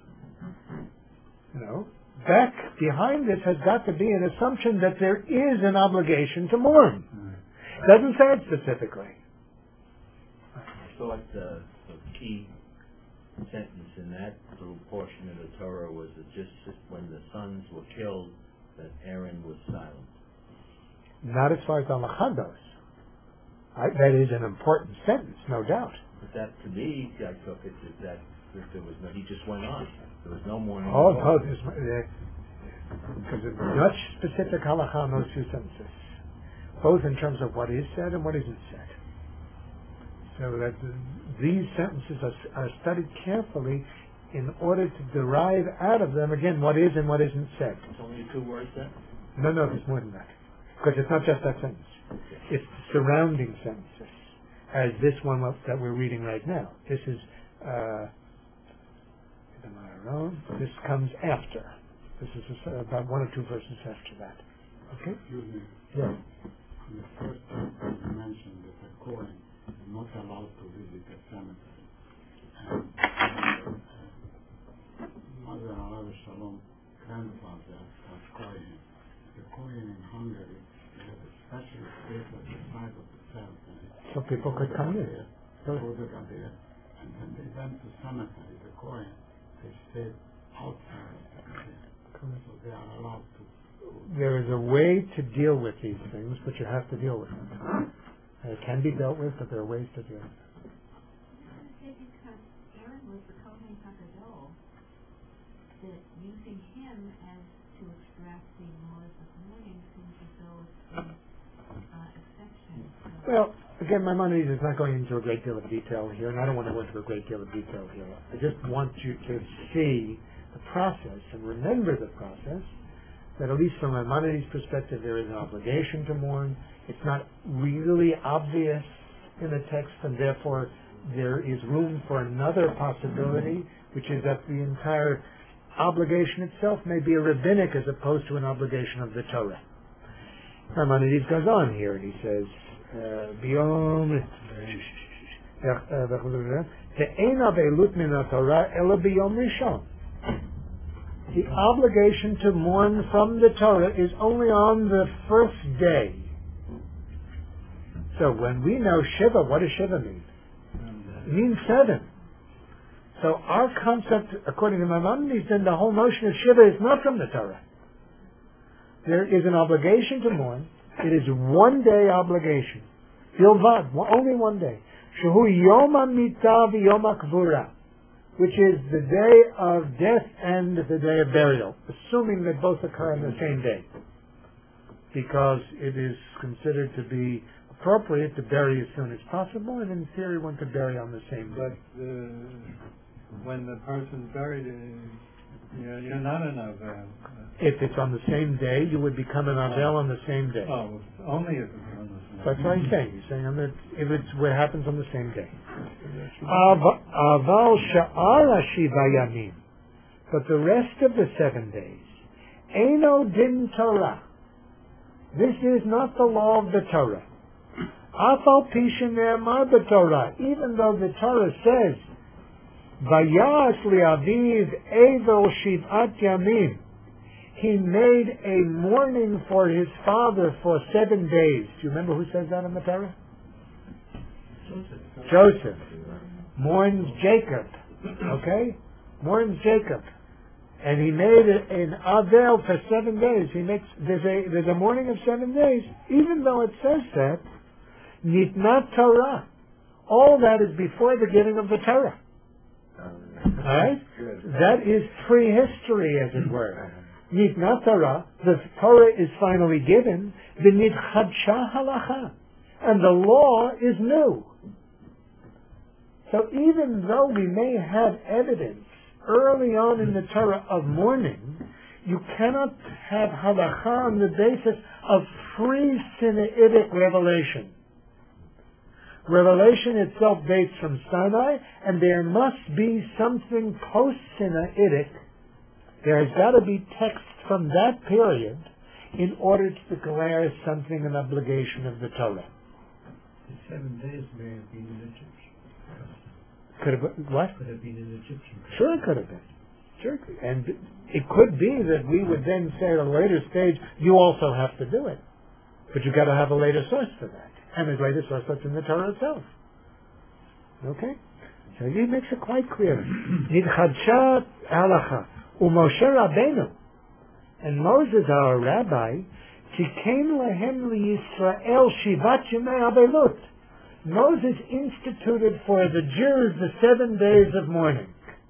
You know, back behind this has got to be an assumption that there is an obligation to mourn. Doesn't say it specifically. I thought the, the key sentence in that little portion of the Torah was that just when the sons were killed, that Aaron was silent. Not as far as Halacha goes. I, that is an important sentence, no doubt. But that, to me, I took it as that that there was no, he just went on. There was no mourning. Oh, at all. no, there's, uh, because there's much specific halacha on those two sentences, both in terms of what is said and what isn't said. So that the, these sentences are, are studied carefully in order to derive out of them, again, what is and what isn't said. It's only two words then? No, no, there's more than that. Because it's not just that sentence. It's the surrounding sentences, as this one that we're reading right now. This is, uh, this comes after. This is a, about one or two verses after that. Okay? Excuse me. Yeah. In the first chapter you mentioned that a Kohen is not allowed to visit a cemetery. And uh, Mother Alav Shalom grandfather was Kohen. The Kohen in Hungary, they have a special space at the side of the cemetery. So people could come in. There, So, go to there, and when they went to cemetery, the Kohen, they stayed outside the cemetery. So they are allowed to. there is a way to deal with these things, but you have to deal with them. And it can be dealt with, but there are ways to deal with them. Because Aaron was the Kohen Hagadol, that using him as to extract the laws of mourning seems as though it's an uh, exception. So Well, again, Maimonides is not going into a great deal of detail here, and I don't want to go into a great deal of detail here. I just want you to see the process and remember the process, that at least from Maimonides' perspective, there is an obligation to mourn. It's not really obvious in the text, and therefore there is room for another possibility, which is that the entire obligation itself may be a rabbinic as opposed to an obligation of the Torah. Maimonides goes on here, and he says, Biyom Te'ein avelut min haTorah ela biyom rishon. The obligation to mourn from the Torah is only on the first day. So when we know Shiva, what does Shiva mean? It means seven. So our concept, according to Maimonides, then the whole notion of Shiva is not from the Torah. There is an obligation to mourn. It is one day obligation. Bilvad, only one day. Shehu Yom HaMitah v'Yom HaKvura, which is the day of death and the day of burial, assuming that both occur on the same day, because it is considered to be appropriate to bury as soon as possible, and in theory one could bury on the same day. But uh, when the person's buried, uh, you're, you're not an Avel. If it's on the same day, you would become an Avel on the same day. Oh, only if it's on the same day. That's what he's saying. He's saying on the, if it's what happens on the same day. Aval sha'ar shiva yamim. But the rest of the seven days, Eino din Torah. This is not the law of the Torah. Afal pishin ne'emar b'Torah. Even though the Torah says, Vayas li'aviv evel shiv'at yamim. He made a mourning for his father for seven days. Do you remember who says that in the Torah? Joseph. Joseph mourns Jacob. Okay? Mourns Jacob. And he made an Avel for seven days. He makes there's a there's a mourning of seven days, even though it says that. Nitnat Torah. All that is before the giving of the Torah. Alright? That is prehistory, as it were. Nitnat Torah, the Torah is finally given, the Nitchadsha Halacha, and the law is new. So even though we may have evidence early on in the Torah of mourning, you cannot have Halacha on the basis of pre-Sinaitic revelation. Revelation itself dates from Sinai, and there must be something post-Sinaitic. There has got to be text from that period in order to declare something an obligation of the Torah. The seven days may have been in Egyptian. Could have what? Could have been in Egyptian. Sure, it could have been. Sure, it could. And it could be that we would then say at a later stage, you also have to do it, but you've got to have a later source for that, and a later source that's in the Torah itself. Okay, so he makes it quite clear. Nidchadsha halacha. U'Moshe Rabbeinu, and Moses, our rabbi, Tikein lahem liyisrael shivat yemei abelut. Moses instituted for the Jews the seven days of mourning.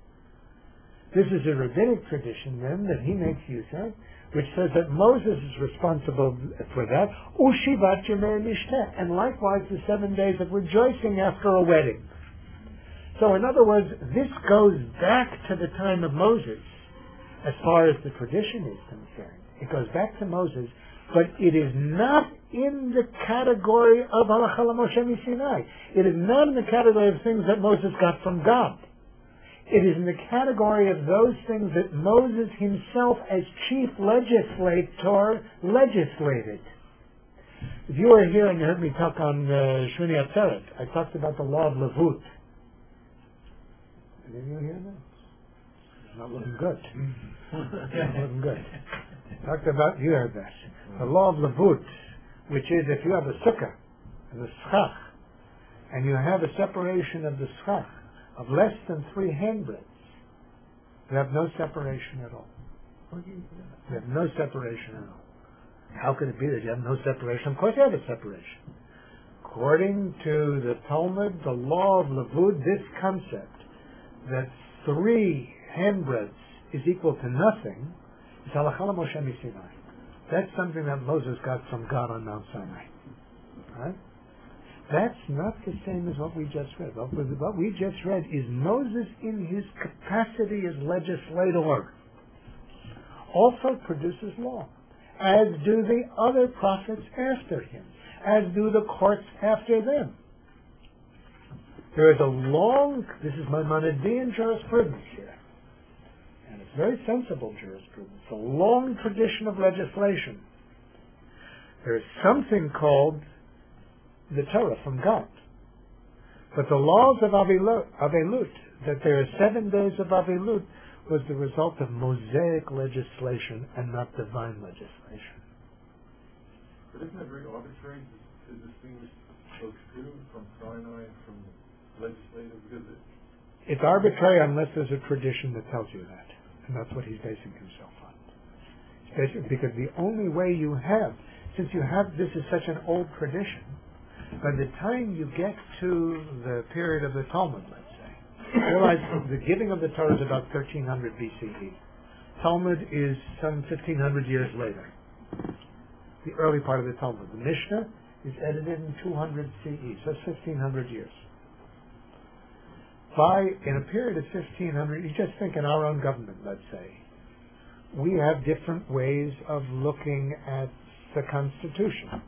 This is a rabbinic tradition then that he makes use of, which says that Moses is responsible for that, Ushivat Yemei Mishneh, and likewise the seven days of rejoicing after a wedding. So in other words, this goes back to the time of Moses as far as the tradition is concerned. It goes back to Moses, but it is not in the category of Halacha Moshe Sinai. It is not in the category of things that Moses got from God. It is in the category of those things that Moses himself, as chief legislator, legislated. If you were here and you heard me talk on uh, Shmini Atzeret, I talked about the law of Levut. Did you hear that? It's not looking good. It's not looking good. Talked about, you heard that. The law of Levut, which is if you have a sukkah, the schach, and you have a separation of the schach of less than three handbreadths, you have no separation at all. You have no separation at all. How could it be that you have no separation? Of course you have a separation. According to the Talmud, the law of Levut, this concept that three handbreadths is equal to nothing is Halacha Moshe Sinai. That's something that Moses got from God on Mount Sinai. Right? That's not the same as what we just read. What, was, what we just read is Moses in his capacity as legislator also produces law, as do the other prophets after him, as do the courts after them. There is a long, this is Maimonidean jurisprudence here, and it's very sensible jurisprudence, a long tradition of legislation. There is something called the Torah from God. But the laws of Avilut, Avilut, that there are seven days of Avilut, was the result of Mosaic legislation and not divine legislation. But isn't it very arbitrary to, to distinguish those two from Sinai and from legislative? Because it, it's arbitrary unless there's a tradition that tells you that. And that's what he's basing himself on. It's basically because the only way you have, since you have, this is such an old tradition, by the time you get to the period of the Talmud, let's say, realize the giving of the Torah is about thirteen hundred B C E. Talmud is some fifteen hundred years later. The early part of the Talmud. The Mishnah is edited in two hundred C E, so it's fifteen hundred years. By, in a period of fifteen hundred, you just think in our own government, let's say, we have different ways of looking at the Constitution.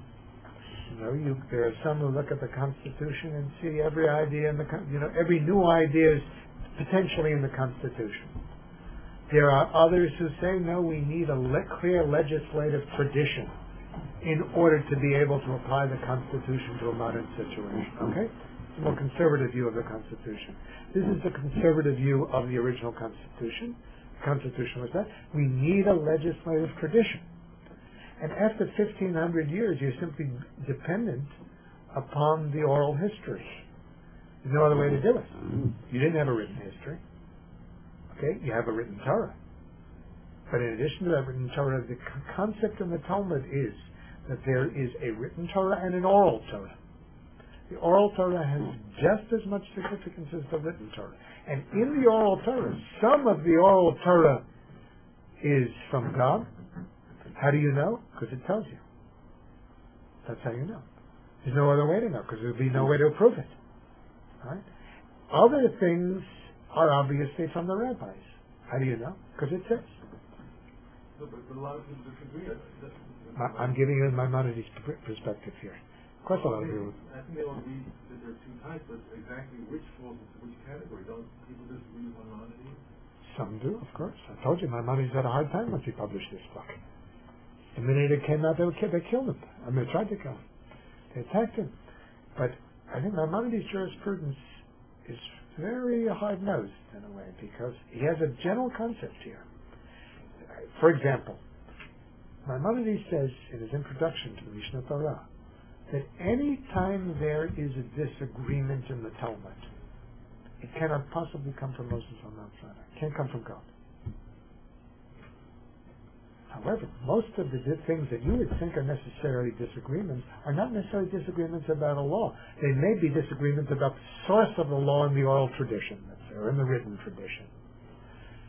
You know, you, there are some who look at the Constitution and see every idea in the, you know, every new idea is potentially in the Constitution. There are others who say, no, we need a le- clear legislative tradition in order to be able to apply the Constitution to a modern situation. Okay? It's a more conservative view of the Constitution. This is the conservative view of the original Constitution. The Constitution was that. We need a legislative tradition. And after fifteen hundred years, you're simply dependent upon the oral history. There's no other way to do it. You didn't have a written history. Okay, you have a written Torah. But in addition to that written Torah, the concept in the Talmud is that there is a written Torah and an oral Torah. The oral Torah has just as much significance as the written Torah. And in the oral Torah, some of the oral Torah is from God. How do you know? Because it tells you. That's how you know. There's no other way to know, because there would be no way to prove it. Right? Other things are obviously from the rabbis. How do you know? Because it says. no, but, but a lot of people disagree. That, that, My, I'm giving you Maimonides' perspective here. Of course a lot of people. I think they all agree that there are two types, but exactly which falls into which category? Don't people disagree with Maimonides? Some do, of course. I told you Maimonides had a hard time once he published this book. The minute it came out, they, were, they killed him. I mean, they tried to kill him. They attacked him. But I think Maimonides' jurisprudence is very hard-nosed in a way, because he has a general concept here. For example, Maimonides says in his introduction to the Mishnah Torah that any time there is a disagreement in the Talmud, it cannot possibly come from Moses on Mount Sinai. It can't come from God. However, most of the things that you would think are necessarily disagreements are not necessarily disagreements about a law. They may be disagreements about the source of the law in the oral tradition, or in the written tradition.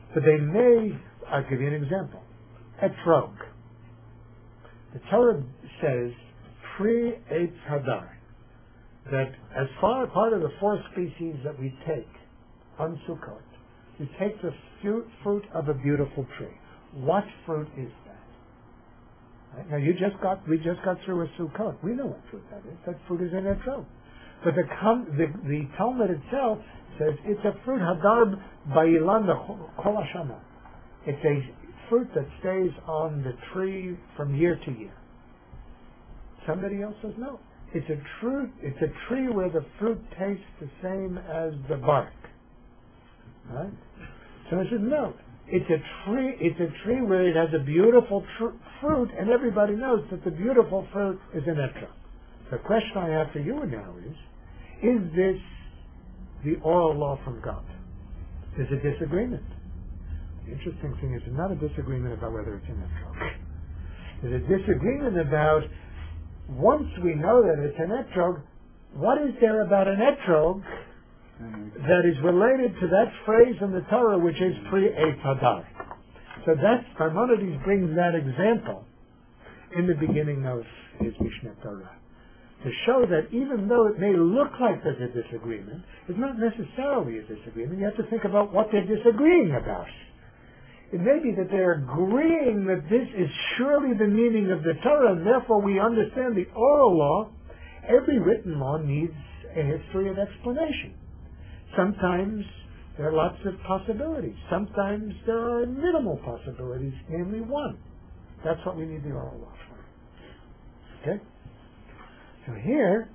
but they may, I'll give you an example. Etrog. The Torah says, Pri Eitz Hadar, that as far part of the four species that we take on Sukkot, we take the fruit, fruit of a beautiful tree. What fruit is that? Right? Now you just got, we just got through a Sukkot. We know what fruit that is. That fruit is an etrog. But the, the, the Talmud itself says it's a fruit Hadar Ba'ilan Kol Hashana. It's a fruit that stays on the tree from year to year. Somebody else says no. It's a true. It's a tree where the fruit tastes the same as the bark. Right? So I said no. It's a tree. It's a tree where it has a beautiful tr- fruit, and everybody knows that the beautiful fruit is an etrog. The question I have for you now is: is this the oral law from God? There's a disagreement. The interesting thing is, there's not a disagreement about whether it's an etrog. There's a disagreement about, once we know that it's an etrog, what is there about an etrog that is related to that phrase in the Torah, which is Pri Eitz Hadar? So that's, Maimonides brings that example in the beginning of his Mishneh Torah, to show that even though it may look like there's a disagreement, it's not necessarily a disagreement. You have to think about what they're disagreeing about. It may be that they're agreeing that this is surely the meaning of the Torah, and therefore we understand the oral law. Every written law needs a history of explanation. Sometimes there are lots of possibilities. Sometimes there are minimal possibilities, namely one. That's what we need the oral law for. Okay? So here,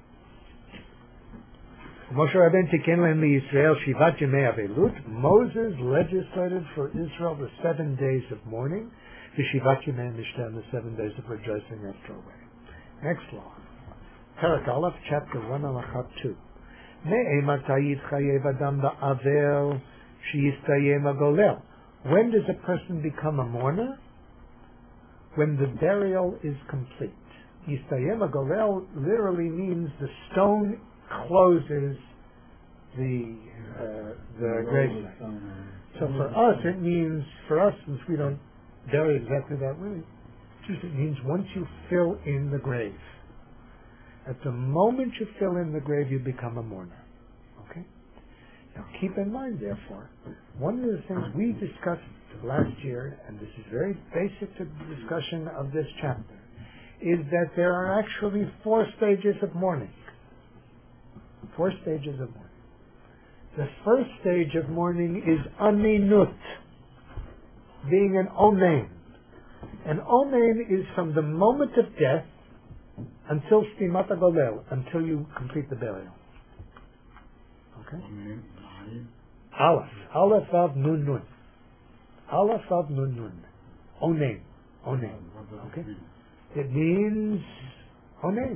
Moshe Rabbeinu tiken lehem liyisrael shivat yemei avelut. Moses legislated for Israel the seven days of mourning, the shivat yemei mishtan, the seven days of rejoicing after a way. Next law, Parak Aleph, chapter one, Halakha two. Me'emar tayid chayev adam ba'avel sheyistayem hagolel. When does a person become a mourner? When the burial is complete. Yistayem hagolel literally means the stone closes the uh, the gravesite. So for us, it means, for us, since we don't bury exactly that way, it means once you fill in the grave. At the moment you fill in the grave, you become a mourner. Okay? Now keep in mind, therefore, one of the things we discussed last year, and this is very basic to the discussion of this chapter, is that there are actually four stages of mourning. Four stages of mourning. The first stage of mourning is aninut, being an onain. An onain is from the moment of death until stimat hagolel, until you complete the burial. Okay? Aleph. Aleph Vav Nun Nun. Aleph Vav Nun Nun. Onain. Onain. Okay? It means onain.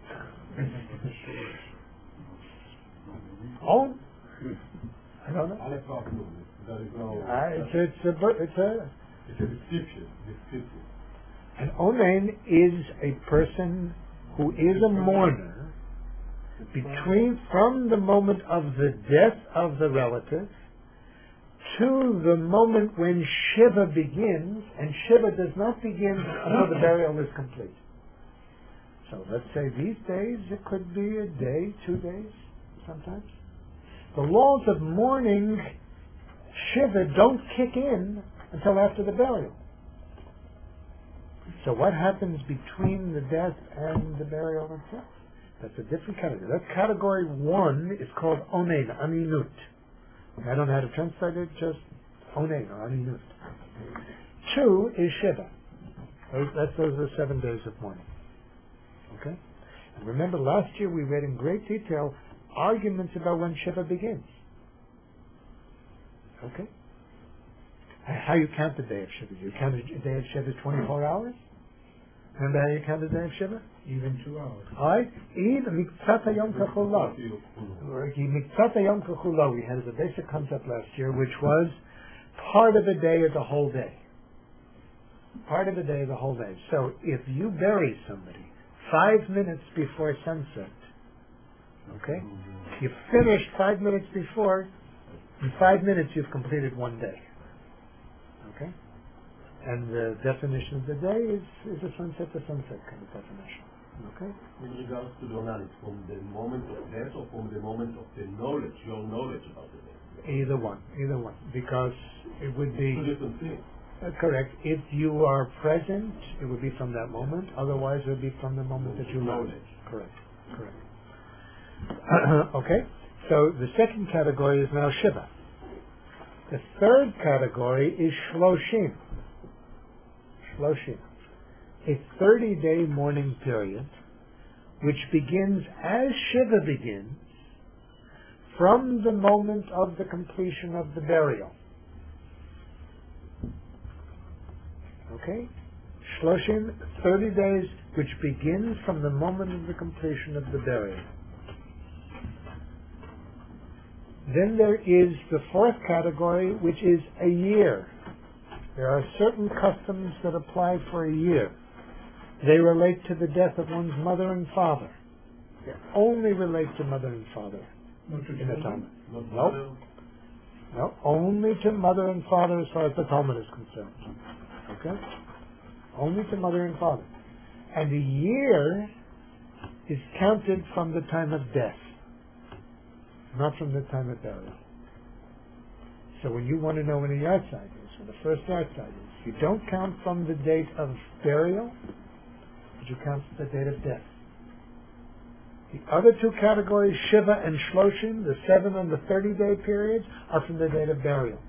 Own? I don't know. Uh, it's, it's a, it's a, it's a description. description. An onain is a person who is a mourner between, from the moment of the death of the relative to the moment when Shiva begins, and Shiva does not begin until the burial is complete. So let's say these days, it could be a day, two days, sometimes. The laws of mourning, Shiva, don't kick in until after the burial. So what happens between the death and the burial itself? That's a different category. That category one is called onain, aninut. I don't know how to translate it, just onain or aninut. Two is Shiva. Those, that's, those are the seven days of mourning. Okay? And remember, last year we read in great detail arguments about when Shiva begins. Okay? How you count the day of Shiva? You count the day of Shiva as twenty-four hours? Remember how you count the day of Shiva? Even two hours. Alright? Even Miktzat HaYom Kechula. Miktzat HaYom Kechula we had as a basic concept last year, which was part of a day is a whole day. Part of a day is a whole day. So if you bury somebody five minutes before sunset, okay? You finished five minutes before, in five minutes you've completed one day. Okay? And the definition of the day is, is a sunset to sunset kind of definition. Okay? With regards to the knowledge, from the moment of death or from the moment of the knowledge, your knowledge about the death? Either one, either one. Because it would be... Two different things. Uh, correct. If you are present, it would be from that moment. Otherwise, it would be from the moment that you learn it. Correct. Correct. Okay? So the second category is now Shiva. The third category is Shloshim. Shloshim. A thirty-day mourning period which begins as Shiva begins from the moment of the completion of the burial. Okay? Shloshim, thirty days, which begins from the moment of the completion of the burial. Then there is the fourth category, which is a year. There are certain customs that apply for a year. They relate to the death of one's mother and father. They only relate to mother and father in the Talmud. No, no, only to mother and father as far as the Talmud is concerned. Okay? Only to mother and father. And a year is counted from the time of death, not from the time of burial. So when you want to know when a yahrzeit is, when the first yahrzeit is, you don't count from the date of burial, but you count from the date of death. The other two categories, Shiva and Shloshim, the seven and the thirty-day periods, are from the date of burial.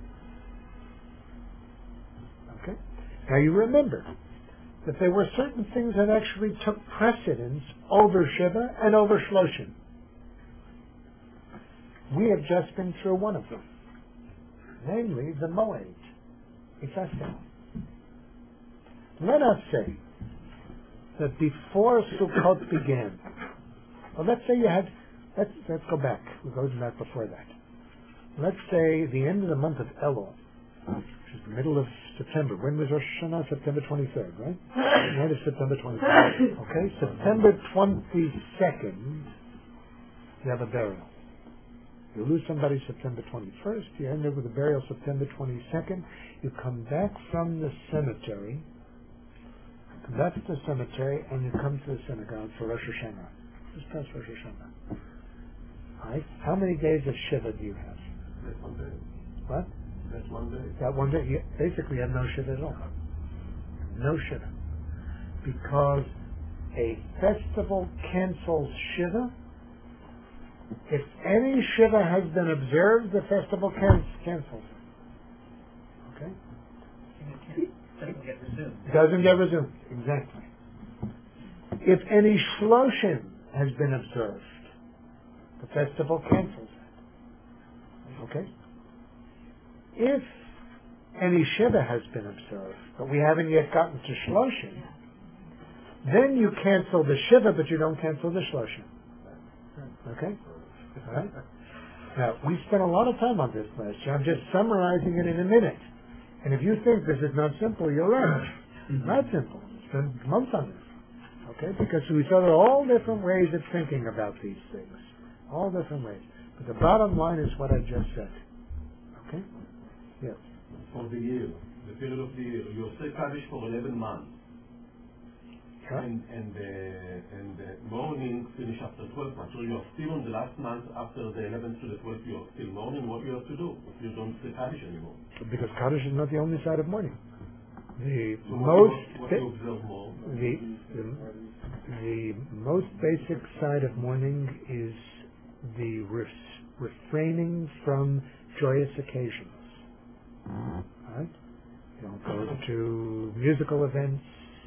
Okay? Now you remember that there were certain things that actually took precedence over Shiva and over Shloshim. We have just been through one of them, namely the Moed, a festival. Let us say that before Sukkot began, well, let's say you had, let's, let's go back, we'll go back before that. Let's say the end of the month of Elul, which is the middle of September. When was Rosh Hashanah? September twenty-third, right? When is September twenty-third? Okay, September twenty-second, you have a burial. You lose somebody September twenty-first, you end up with a burial September twenty-second, you come back from the cemetery, come back to the cemetery, and you come to the synagogue for Rosh Hashanah. Just past Rosh Hashanah. Alright? How many days of Shiva do you have? That's one day. What? That's one day. That one day, you basically have no Shiva at all. No Shiva. Because a festival cancels Shiva. If any Shiva has been observed, the festival can- cancels. Okay? Doesn't get resumed. Doesn't get resumed. Exactly. If any Shloshim has been observed, the festival cancels it. Okay? If any Shiva has been observed, but we haven't yet gotten to Shloshim, then you cancel the Shiva, but you don't cancel the Shloshim. Okay? All right? Now, we spent a lot of time on this last year. I'm just summarizing it in a minute. And if you think this is not simple, you're right. It's not simple. Spend months on this. Okay? Because we saw there are all different ways of thinking about these things. All different ways. But the bottom line is what I just said. Okay? Yes. For the year, the period of the year, you say Kaddish for eleven months. Yeah. And and the and the mourning finish after twelve months. So you are still on the last month after the eleventh to the twelfth. You are still mourning. What you have to do if you don't say Kaddish anymore? Because Kaddish is not the only side of mourning. The So most what, what ba- you observe more? the, the the most basic side of mourning is the ref- refraining from joyous occasions. Right? You don't go to musical events.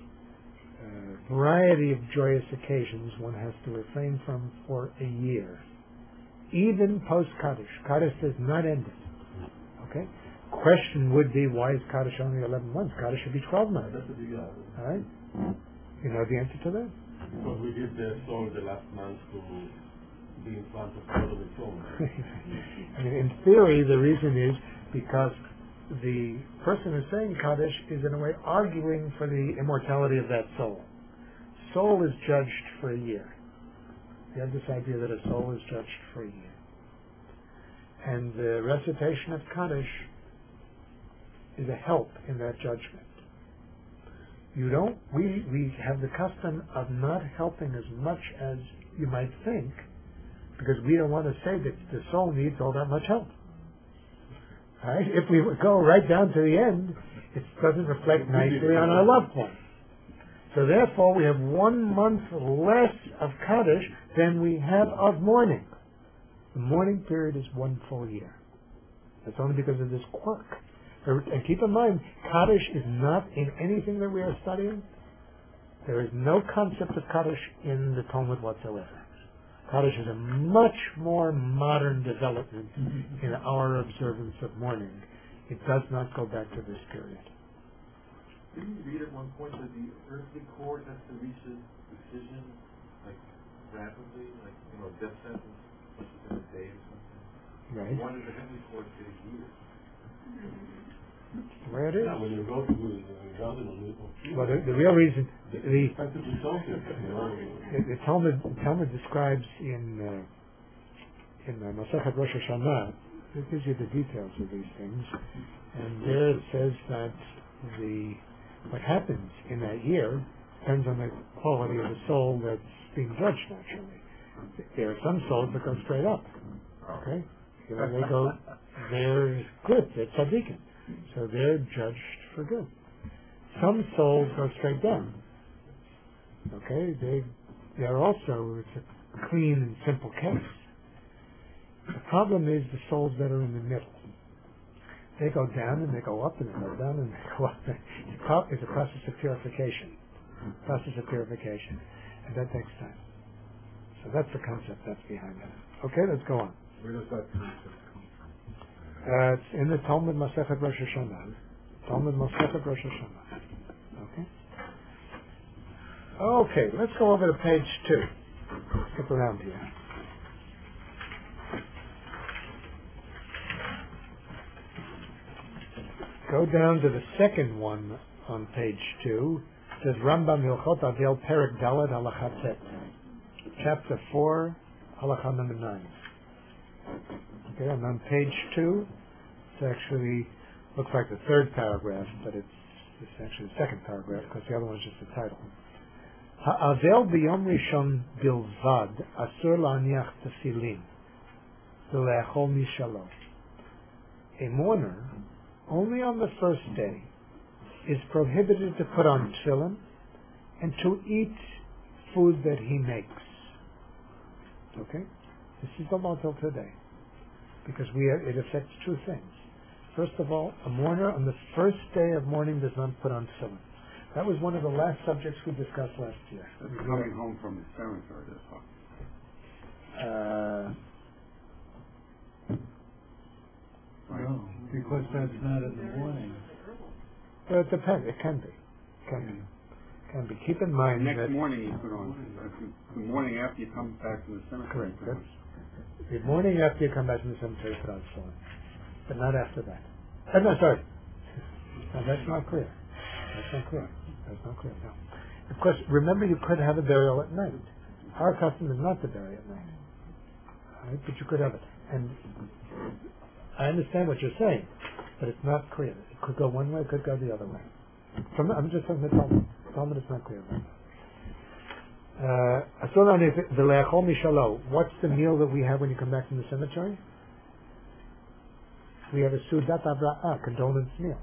A variety of joyous occasions one has to refrain from for a year. Even post-Kaddish. Kaddish does not end it. Okay? Question would be, why is Kaddish only eleven months? Kaddish should be twelve months. That's a big uh, All right? You know the answer to that? Because we did the soul the last month to be in front of God of the throne. I mean, in theory, the reason is because the person who's saying Kaddish is in a way arguing for the immortality of that soul. Soul is judged for a year. You have this idea that a soul is judged for a year. And the recitation of Kaddish is a help in that judgment. You don't, we, we have the custom of not helping as much as you might think, because we don't want to say that the soul needs all that much help. Right? If we go right down to the end, it doesn't reflect nicely on our loved one. So therefore, we have one month less of Kaddish than we have of mourning. The mourning period is one full year. That's only because of this quirk. And keep in mind, Kaddish is not in anything that we are studying. There is no concept of Kaddish in the Talmud whatsoever. Kaddish is a much more modern development in our observance of mourning. It does not go back to this period. Didn't you read at one point that the earthly court has to reach a decision, like, rapidly, like, you know, a death sentence, like within a day or something? Right. Why does the heavenly court take years? Where it is. Yeah, when you go to the garden on the Well, the, the real reason, the, the, have to do something, you know. the Talmud, the Talmud describes in uh, in uh, Masechet Rosh Hashanah, it gives you the details of these things, and there it says that the what happens in that year depends on the quality of the soul that's being judged naturally. There are some souls that go straight up. Okay? You know, they go, they're good, they're tzaddikim. So they're judged for good. Some souls go straight down. Okay? They, they're also, it's a clean and simple case. The problem is the souls that are in the middle. They go down and they go up and they go down and they go up. It's a process of purification. Process of purification. And that takes time. So that's the concept that's behind that. Okay, let's go on. Where does that concept come from? Uh, it's in the Talmud Masechet Rosh Hashanah. Talmud Masechet Rosh Hashanah. Okay? Okay, let's go over to page two. Skip around here. Go down to the second one on page two. It says Rambam Hilchot Avel Perek Daled Halacha Tet. Chapter four, Halacha number nine. Okay, and on page two, it's actually looks like the third paragraph, but it's it's actually the second paragraph because the other one's just the title. Ha'avel b'yom rishon bilvad asur la'aniach tefillin v'le'achol mishalo. A mourner, only on the first day, is prohibited to put on tefillin and to eat food that he makes. Okay? This is the law till today. Because we are, it affects two things. First of all, a mourner on the first day of mourning does not put on tefillin. That was one of the last subjects we discussed last year. That's coming home from the cemetery, that's all. Uh, No, because that's not in the morning. well, it depends. It can be. Can be. Can be. Keep in mind Next that morning you put on, the morning after you come back from the cemetery. correct. That's, the morning after you come back from the cemetery, put on tefillin, but not after that. Uh, no, sorry. No, that's not clear. That's not clear. That's not clear. No. Of course, remember you could have a burial at night. Our custom is not to bury at night, right? But you could have it. And I understand what you're saying, but it's not clear. It could go one way, it could go the other way. From, I'm just saying the Talmud. Talmud is not clear about that. Uh, what's the meal that we have when you come back from the cemetery? We have a Sudat Avra'ah, condolence meal.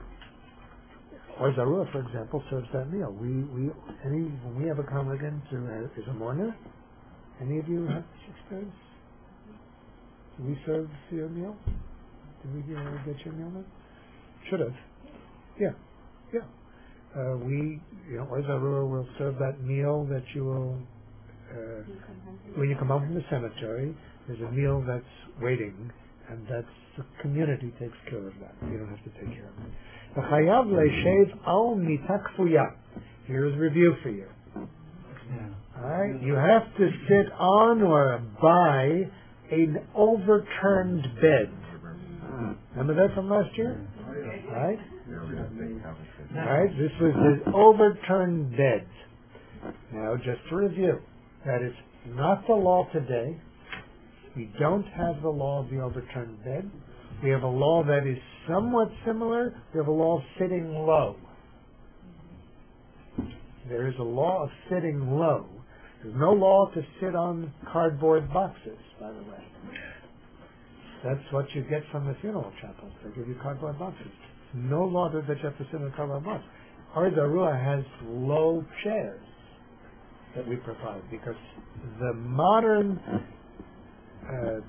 Or Zarua, for example, serves that meal. We, we, any, when we have a congregant who is a mourner, any of you have this experience? Did we serve your meal? Did we uh, get your meal then? Should have. Yeah. Yeah. Uh, we, you know, Oizarua will serve that meal that you will, uh, when you come home from the cemetery, there's a meal that's waiting, and that's, the community takes care of that. You don't have to take care of it. V'chayav le'shev al mita kfuya. Here's a review for you. Alright? You have to sit on or by an overturned bed. Remember that from last year? Right? Right? This was his overturned bed. Now, just to review, that is not the law today. We don't have the law of the overturned bed. We have a law that is somewhat similar. We have a law of sitting low. There is a law of sitting low. There's no law to sit on cardboard boxes, by the way. That's what you get from the funeral chapels. They give you cardboard boxes. No law that you have to sit on a cardboard box. Our Darua has low chairs that we provide because the modern uh,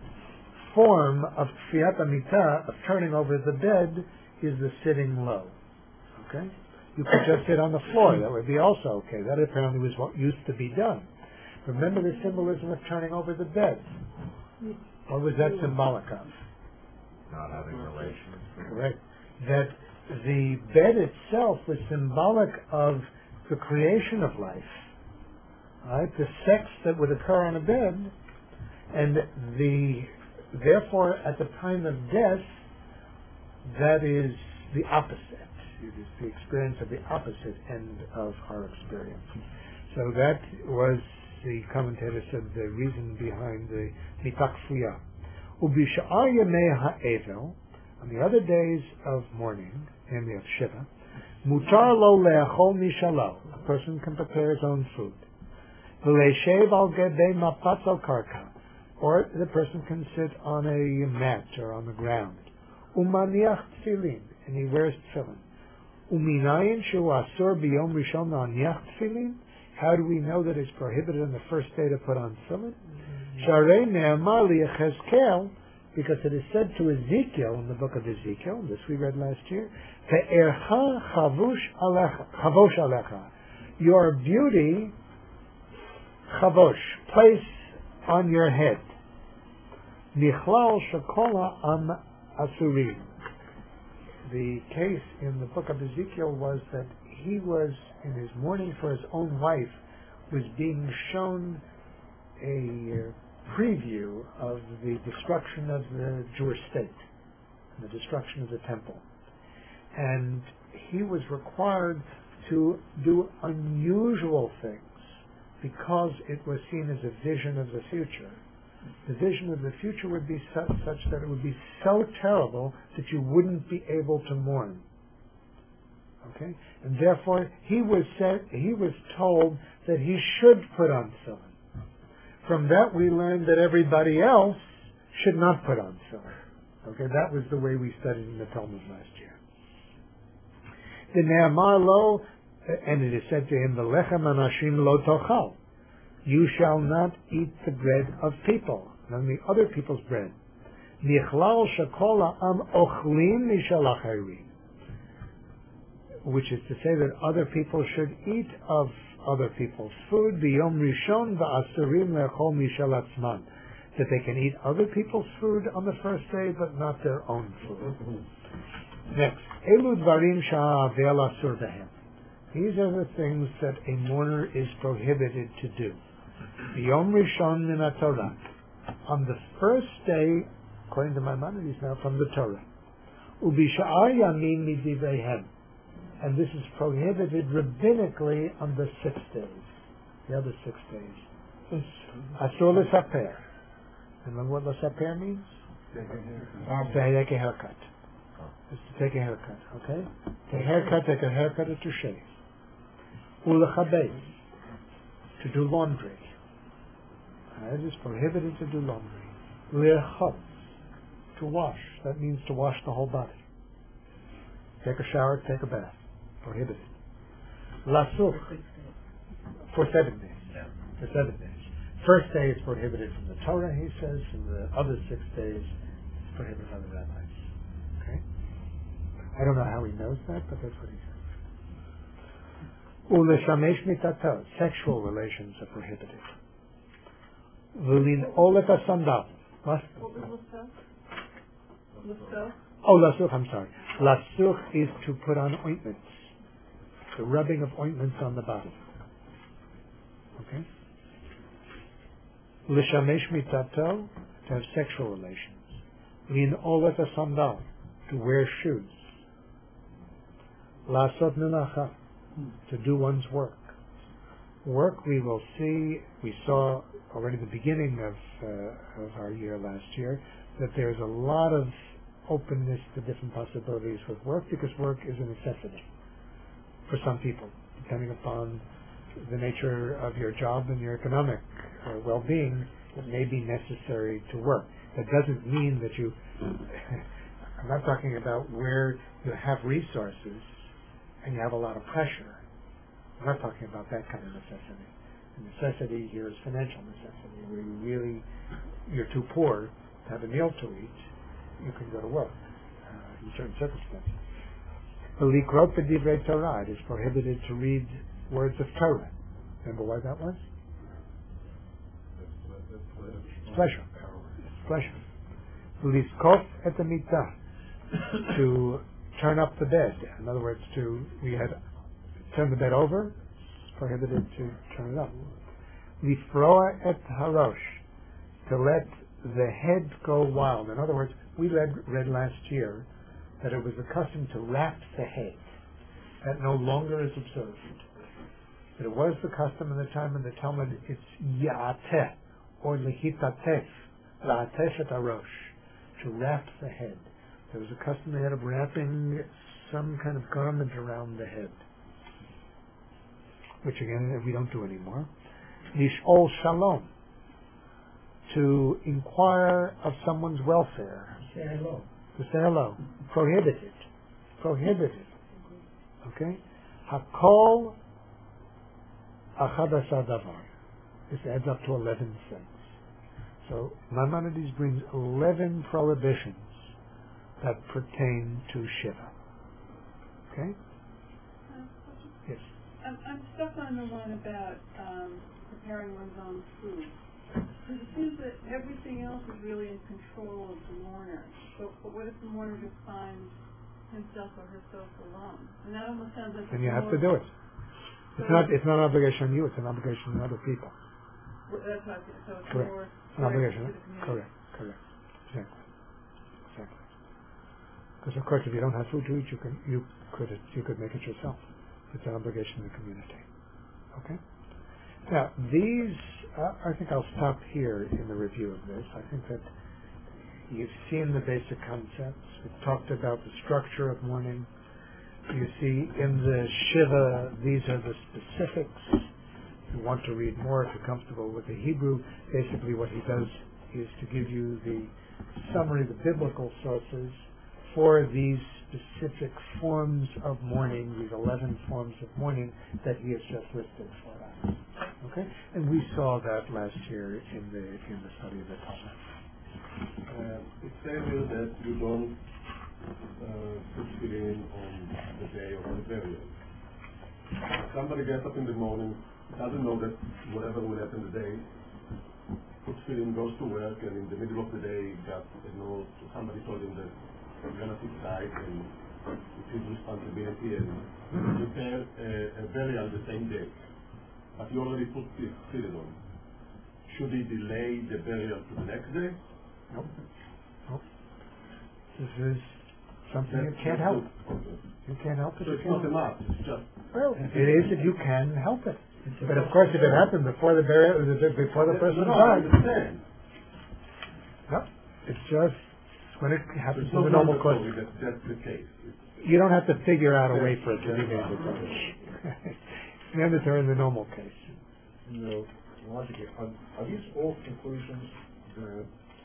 form of Tfiyat Amitah, of turning over the bed, is the sitting low. Okay? You could just sit on the floor. That would be also okay. That apparently was what used to be done. Remember the symbolism of turning over the bed. What was that symbolic of? Not having relations. Correct. That the bed itself was symbolic of the creation of life. Right? The sex that would occur on a bed, and the therefore at the time of death, that is the opposite. It is the experience of the opposite end of our experience. So that was, the commentator said, the reason behind the Mitah Kfuya. Ubisha'ar Yemei Ha'evel, on the other days of mourning, namely of Shiva, Mutar lo le'achol mishalo, a person can prepare his own food. V'le'shev al gedei mapatz al karka, or the person can sit on a mat or on the ground. Umaniach tefillin, and he wears tefillin. Uminayin shu asur biyom rishon naniach tefillin. How do we know that it's prohibited on the first day to put on tefillin? Sharei ne'amar li'echezkel, because it is said to Ezekiel in the book of Ezekiel, this we read last year, Ve'ercha chavush alecha, chavosh alecha, your beauty, chavosh, place on your head. Nichlal shekola am asurim. The case in the book of Ezekiel was that he was, in his mourning for his own wife, was being shown a preview of the destruction of the Jewish state, the destruction of the temple. And he was required to do unusual things because it was seen as a vision of the future. The vision of the future would be such, such that it would be so terrible that you wouldn't be able to mourn. Okay? And therefore, he was said, he was told that he should put on tefillin. From that we learned that everybody else should not put on tefillin. Okay, that was the way we studied in the Talmud last year. The Ne'amar lo, and it is said to him, the lechem anashim lo tochal. You shall not eat the bread of people, not the other people's bread. Nichlal shekol ha'am ochlim mishal achayrim. Which is to say that other people should eat of other people's food, biyom rishon va'asurim le'chol mishal atzman, that they can eat other people's food on the first day, but not their own food. Next, elu dvarim sha'avel asur behem. These are the things that a mourner is prohibited to do. Biyom rishon min haTorah, on the first day, according to Maimonides now, from the Torah. Ubisha'ar yamin midiveihem. And this is prohibited rabbinically on the six days, the other six days. Asur l'saper. Remember what l'saper means? To take a haircut. It's to take a haircut, okay? Take a haircut, take a haircut, or to shave. U'lechabez, to do laundry. It is prohibited to do laundry. L'erchot, to wash. That means to wash the whole body. Take a shower, take a bath. Prohibited. Lasuch, for seven days. Yeah. For seven days. First day is prohibited from the Torah, he says, and the other six days it's prohibited by the rabbis. Okay? I don't know how he knows that, but that's what he says. Uleshamesh mitato, sexual relations are prohibited. V'lin olet asandal. What? Oh, lasuch, I'm sorry. Lasuch is to put on ointments. The rubbing of ointments on the body. Okay? L'shamesh mitato, to have sexual relations. Lin olet asandal, to wear shoes. Lasot melacha, to do one's work. Work, we will see, we saw already at the beginning of, uh, of our year last year, that there's a lot of openness to different possibilities with work, because work is a necessity for some people, depending upon the nature of your job and your economic uh, well-being. It may be necessary to work. That doesn't mean that you I'm not talking about where you have resources and you have a lot of pressure. I'm not talking about that kind of necessity. The necessity here is financial necessity, where you really, you're too poor to have a meal to eat, you can go to work uh, in certain circumstances. Likrot b'divrei Torah, it is prohibited to read words of Torah. Remember why that was? It's pleasure. It's pleasure. Liskof et hamitah, to turn up the bed. In other words, to we had turn the bed over. It's prohibited to turn it up. Lifroa et harosh, to let the head go wild. In other words, we read, read last year that it was the custom to wrap the head. That no longer is observed. But it was the custom in the time of the Talmud. It's ya'ateh or lehitatef, la'atef et harosh, to wrap the head. There was a custom they had of wrapping some kind of garment around the head, which again we don't do anymore. Lish'ol shalom, to inquire of someone's welfare. Say hello. To say hello. Prohibited. Prohibited. Okay? Hakol achad asar davar. This adds up to eleven things. So Maimonides brings eleven prohibitions that pertain to Shiva. Okay? Yes. I'm, I'm stuck on the one about um, preparing one's own food. Because it seems that everything else is really in control of the mourner. But, but what if the mourner just finds himself or herself alone? And that almost sounds like... Then you have to do it. It's So not, it's not an obligation on you, it's an obligation on other people. well, that's what I think. So it's Correct. more... It's an obligation. to the community. Correct. Correct. Exactly. Exactly. Because of course, if you don't have food to eat, you can you could you could make it yourself. It's an obligation to the community. Okay. Now these, uh, I think I'll stop here in the review of this. I think that you've seen the basic concepts. We've talked about the structure of mourning. You see in the Shiva, these are the specifics. If you want to read more, if you're comfortable with the Hebrew, basically what he does is to give you the summary, the biblical sources for these specific forms of mourning, these eleven forms of mourning that he has just listed for us. Okay, and we saw that last year in the in the study of the Talmud. Uh, it says here that you don't uh, put filling on the day of the burial. Somebody gets up in the morning, doesn't know that whatever will happen today, puts filling, goes to work, and in the middle of the day got a note, somebody told him that relative died and it's his responsibility and prepare a, a burial the same day. But you already put the filling on. Should he delay the burial to the next day? Nope. Nope. This is something you can't help. Okay. You can't help it. So it's not a must, it's just... Well, it is if you can help it. But of course, if it happened before the burial, before the person no, died, I understand. no, it's just when it happens It's in the not normal course. mandatory that that's the case. It's You don't have to figure out a way for it to be mandatory. It's mandatory in the normal case. You know, logically, are, are these all conclusions that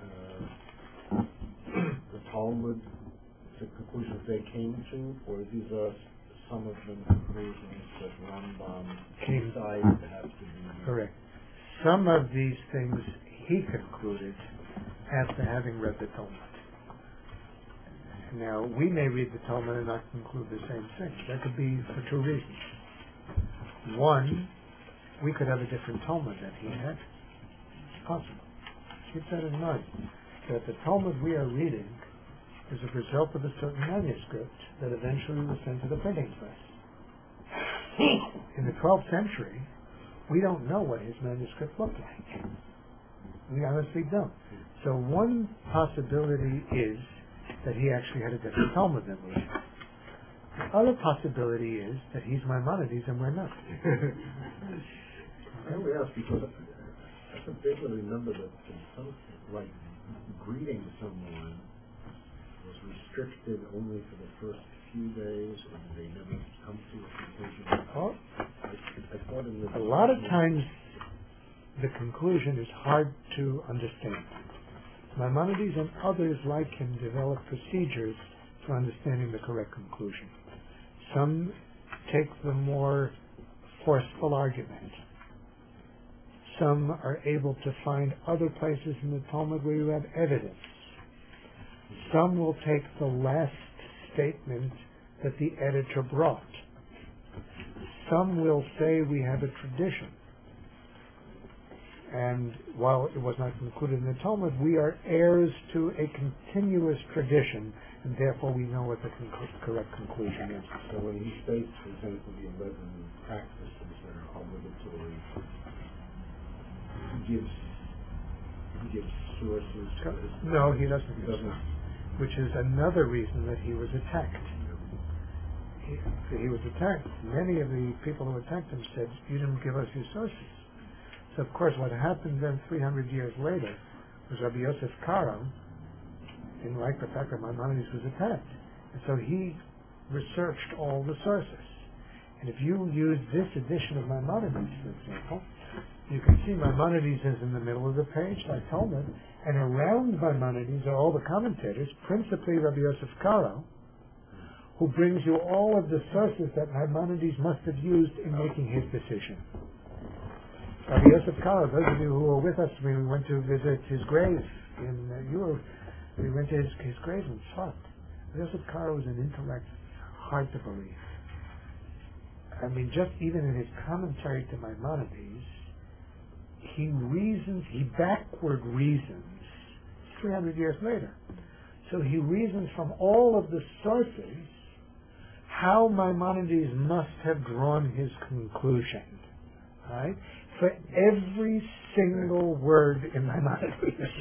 uh, the Talmud, the conclusions they came to, or these are some of the conclusions that Rambam Came. decided to have to be? Correct. Some of these things he concluded after having read the Talmud. Now, we may read the Talmud and not conclude the same thing. That could be for two reasons. One, we could have a different Talmud than he had. It's possible. Keep that in mind. That the Talmud we are reading is a result of a certain manuscript that eventually was sent to the printing press. In the twelfth century, we don't know what his manuscript looked like. We honestly don't. So one possibility is that he actually had a different Talmud than we have. The other possibility is that he's Maimonides and we're not. I only ask because I think they would remember that in some, like, greeting someone was restricted only for the first few days, or did they never come to a conclusion? Oh, I, I thought in the a lot of times the conclusion is hard to understand. Maimonides and others like him develop procedures for understanding the correct conclusion. Some take the more forceful argument. Some are able to find other places in the Talmud where you have evidence. Some will take the last statement that the editor brought. Some will say we have a tradition. And while it was not included in the Talmud, we are heirs to a continuous tradition, and therefore we know what the con- correct conclusion is. So when he states, for example, the eleven practices that are obligatory, he gives he gives sources. To his no, he doesn't. He doesn't. Which is another reason that he was attacked. He, he was attacked. Many of the people who attacked him said, "You didn't give us your sources." So, of course, what happened then three hundred years later was Rabbi Yosef Karo didn't like the fact that Maimonides was attacked. And so he researched all the sources. And if you use this edition of Maimonides, for example, you can see Maimonides is in the middle of the page, like Talmud, and around Maimonides are all the commentators, principally Rabbi Yosef Karo, who brings you all of the sources that Maimonides must have used in making his decision. Rabbi Yosef Karo, those of you who were with us when we went to visit his grave in uh, Europe, we went to his, his grave in Tzfat. Rabbi Yosef Karo was an intellect hard to believe. I mean, just even in his commentary to Maimonides, he reasons, he backward reasons, three hundred years later. So he reasons from all of the sources how Maimonides must have drawn his conclusion. Right? For every single word in Maimonides.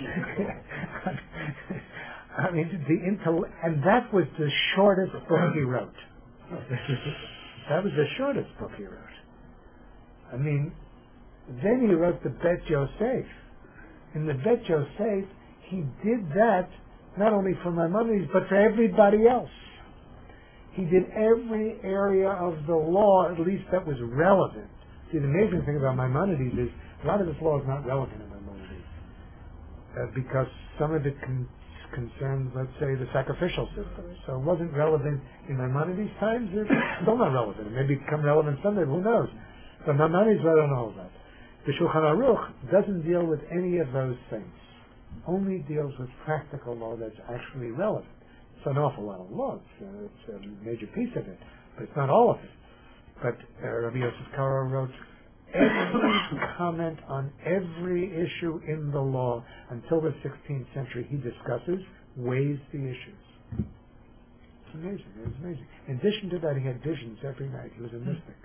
I mean, the intel, and that was the shortest book he wrote. That was the shortest book he wrote. I mean, then he wrote the Bet Yosef. In the Bet Yosef, he did that not only for Maimonides, but for everybody else. He did every area of the law, at least that was relevant. See, the amazing thing about Maimonides is a lot of this law is not relevant in Maimonides uh, because some of it con- concerns, let's say, the sacrificial system. So it wasn't relevant in Maimonides' times. It's still not relevant. It may become relevant someday. Who knows? But Maimonides wrote on all of that. The Shulchan Aruch doesn't deal with any of those things. Only deals with practical law that's actually relevant. It's an awful lot of law. It's, uh, it's a major piece of it, but it's not all of it. But uh, Rabbi Yosef Karo wrote every comment on every issue in the law until the sixteenth century. He discusses, weighs the issues. It's amazing. It was amazing. In addition to that, he had visions every night. He was a mystic.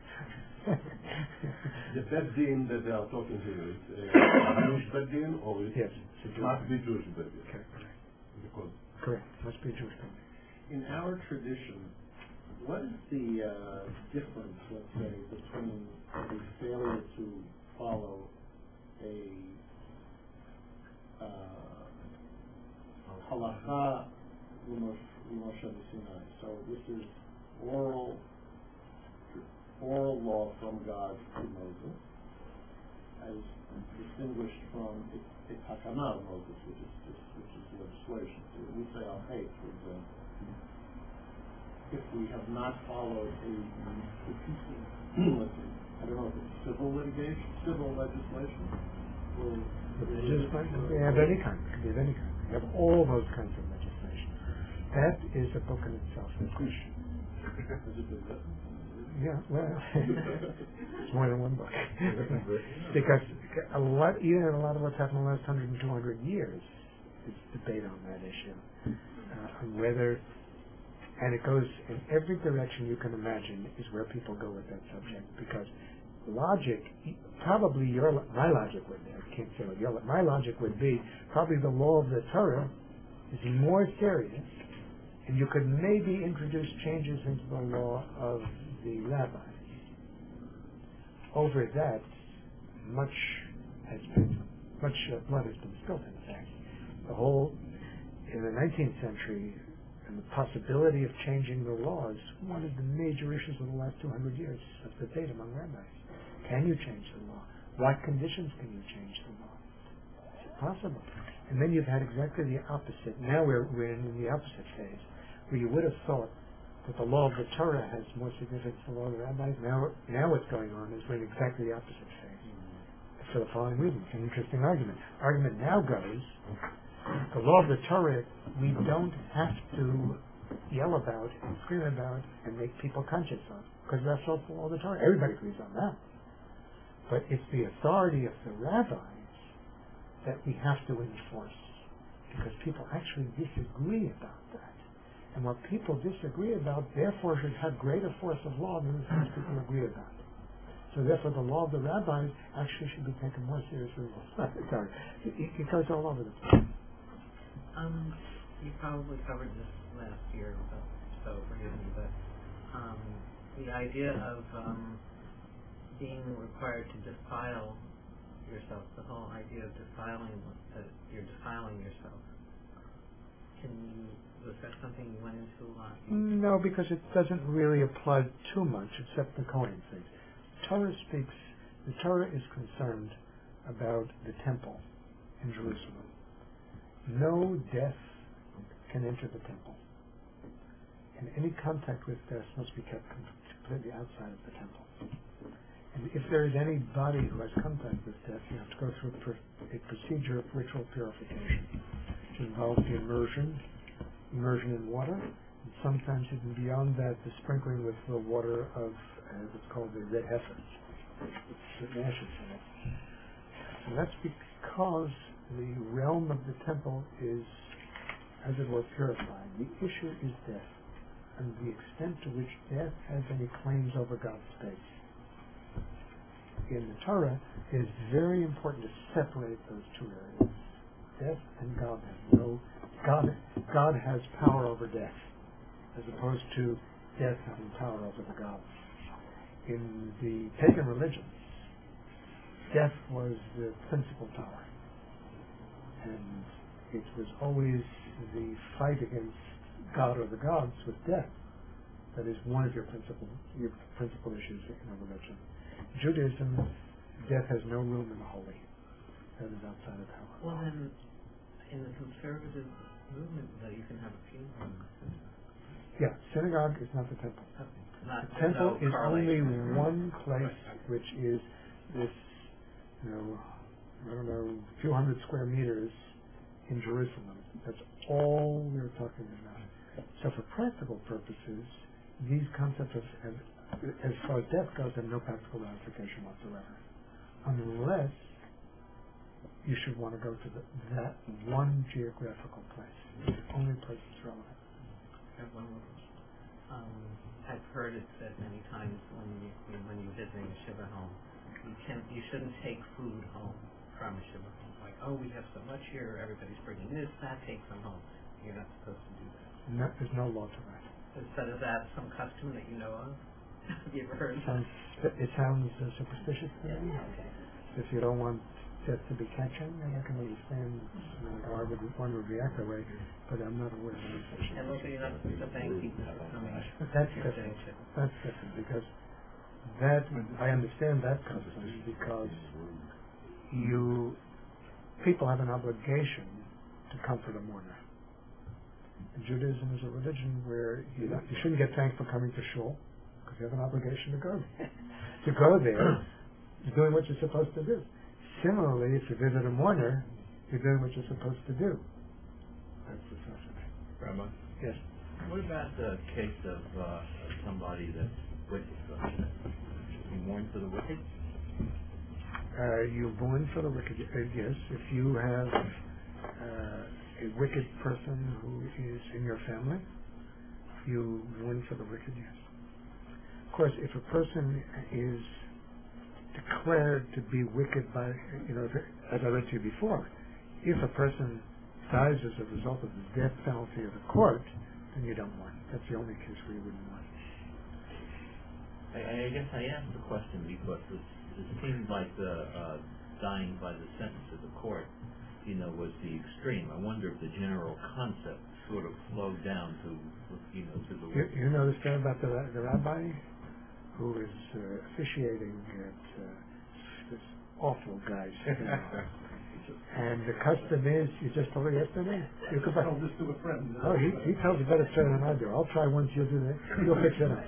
The Bet Din that they are talking here is uh, Jewish Bet Din, or it, yes, it must be Jewish Bet Din? Okay, correct. Because Correct. Must be Jewish bet. In our tradition, what is the uh, difference, let's say, between a failure to follow a uh, halacha l'Moshe Sinai? So this is oral oral law from God to Moses, as distinguished from a takana of Moses, which is which is legislation. So when we say al hate, for example, if we have not followed a, a piece of, I don't know if it's civil litigation, civil legislation, or Just like, they have any kind. They have any kind. They have all those kinds of legislation. That is a book in itself. Yeah, well, it's more than one book. Because a lot, even a lot of what's happened in the last hundred and two hundred years, is debate on that issue, uh, on whether. And it goes in every direction you can imagine is where people go with that subject, because logic, probably your, my logic would be, I can't say what your, my logic would be, probably the law of the Torah is more serious, and you could maybe introduce changes into the law of the rabbis. Over that, much has been, much uh, blood has been spilled, in fact. The whole, in the nineteenth century, and the possibility of changing the law is one of the major issues of the last two hundred years of debate among rabbis. Can you change the law? What conditions can you change the law? Is it possible? And then you've had exactly the opposite. Now we're, we're in the opposite phase, where you would have thought that the law of the Torah has more significance than the law of the rabbis. Now, now what's going on is we're in exactly the opposite phase. Mm-hmm. For the following reason. It's an interesting argument. Argument now goes, the law of the Torah we don't have to yell about and scream about and make people conscious of, because that's also the law of the Torah. Everybody agrees on that. But it's the authority of the rabbis that we have to enforce, because people actually disagree about that. And what people disagree about, therefore, should have greater force of law than the things people agree about. So therefore, the law of the rabbis actually should be taken more seriously than the law of the Torah. It, it goes all over the place. Um, you probably covered this last year, but, so forgive me, but um, the idea of um, being required to defile yourself, the whole idea of defiling, that you're defiling yourself. Can you, was that something you went into a lot? No, because it doesn't really apply too much, except the Kohen thing. Torah speaks, the Torah is concerned about the temple in Jerusalem. No death can enter the temple. And any contact with death must be kept completely outside of the temple. And if there is anybody who has contact with death, you have to go through a, pr- a procedure of ritual purification, which involves the immersion, immersion in water, and sometimes even beyond that, the sprinkling with the water of uh, what's called the red heifer, with certain ashes in it. And that's because the realm of the temple is, as it were, purified. The issue is death, and the extent to which death has any claims over God's space. In the Torah, it is very important to separate those two areas. Death and God have no God. God has power over death, as opposed to death having power over the gods. In the pagan religions, death was the principal power, and it was always the fight against God or the gods with death that is one of your principal your principal issues in a religion. Judaism, death has no room in the holy. That is outside of power. Well, then, in the conservative movement, that you can have a funeral. Yeah, synagogue is not the temple. Not, the temple no is only correlation. one place, which is this, you know, I don't know, a few hundred square meters in Jerusalem. That's all we're talking about. So for practical purposes, these concepts of, of as far as death goes, have no practical ramification whatsoever, unless you should want to go to the, that one geographical place. It's the only place that's relevant. I have one more question. Um, I've heard it said many times when you when you're visiting a shiva home, you can you shouldn't take food home from a shiva home. Like, oh, we have so much here, everybody's bringing this, that, take some home. You're not supposed to do that. No, there's no law to that. Instead of that, some custom that you know of. Have you ever heard It sounds, it sounds uh, superstitious to me. Okay. If you don't want death to be catching, then I can understand you know, why would one would react that way, but I'm not aware of any such thing. And also, you're not supposed to thank people for coming. That's different. That's different because that I understand that custom because you people have an obligation to comfort a mourner. And Judaism is a religion where you, you shouldn't get thanked for coming to shul, because you have an obligation to go there. to go there is doing what you're supposed to do. Similarly, if you visit a mourner, you're doing what you're supposed to do. That's the source of it. Rabbi? Yes. What about the case of uh, somebody that's wicked? Should we mourn for the wicked? Uh, you're born for the wicked. Uh, yes. If you have uh, a wicked person who is in your family, you mourn for the wicked, yes. Of course, if a person is declared to be wicked by, you know, as I read to you before, if a person dies as a result of the death penalty of the court, then you don't mourn. That's the only case where you wouldn't mourn. I, I guess I asked the question because it, it seems like the uh, dying by the sentence of the court you know, was the extreme. I wonder if the general concept sort of flowed down to, you know, to the... You, you know the story about the, the rabbi who was uh, officiating at uh, this awful guy's funeral. And the custom is, you just told me yesterday? You could Tell this to a friend. Oh, he, he tells a better story than I do. I'll try once, you'll do that. You'll fix it up.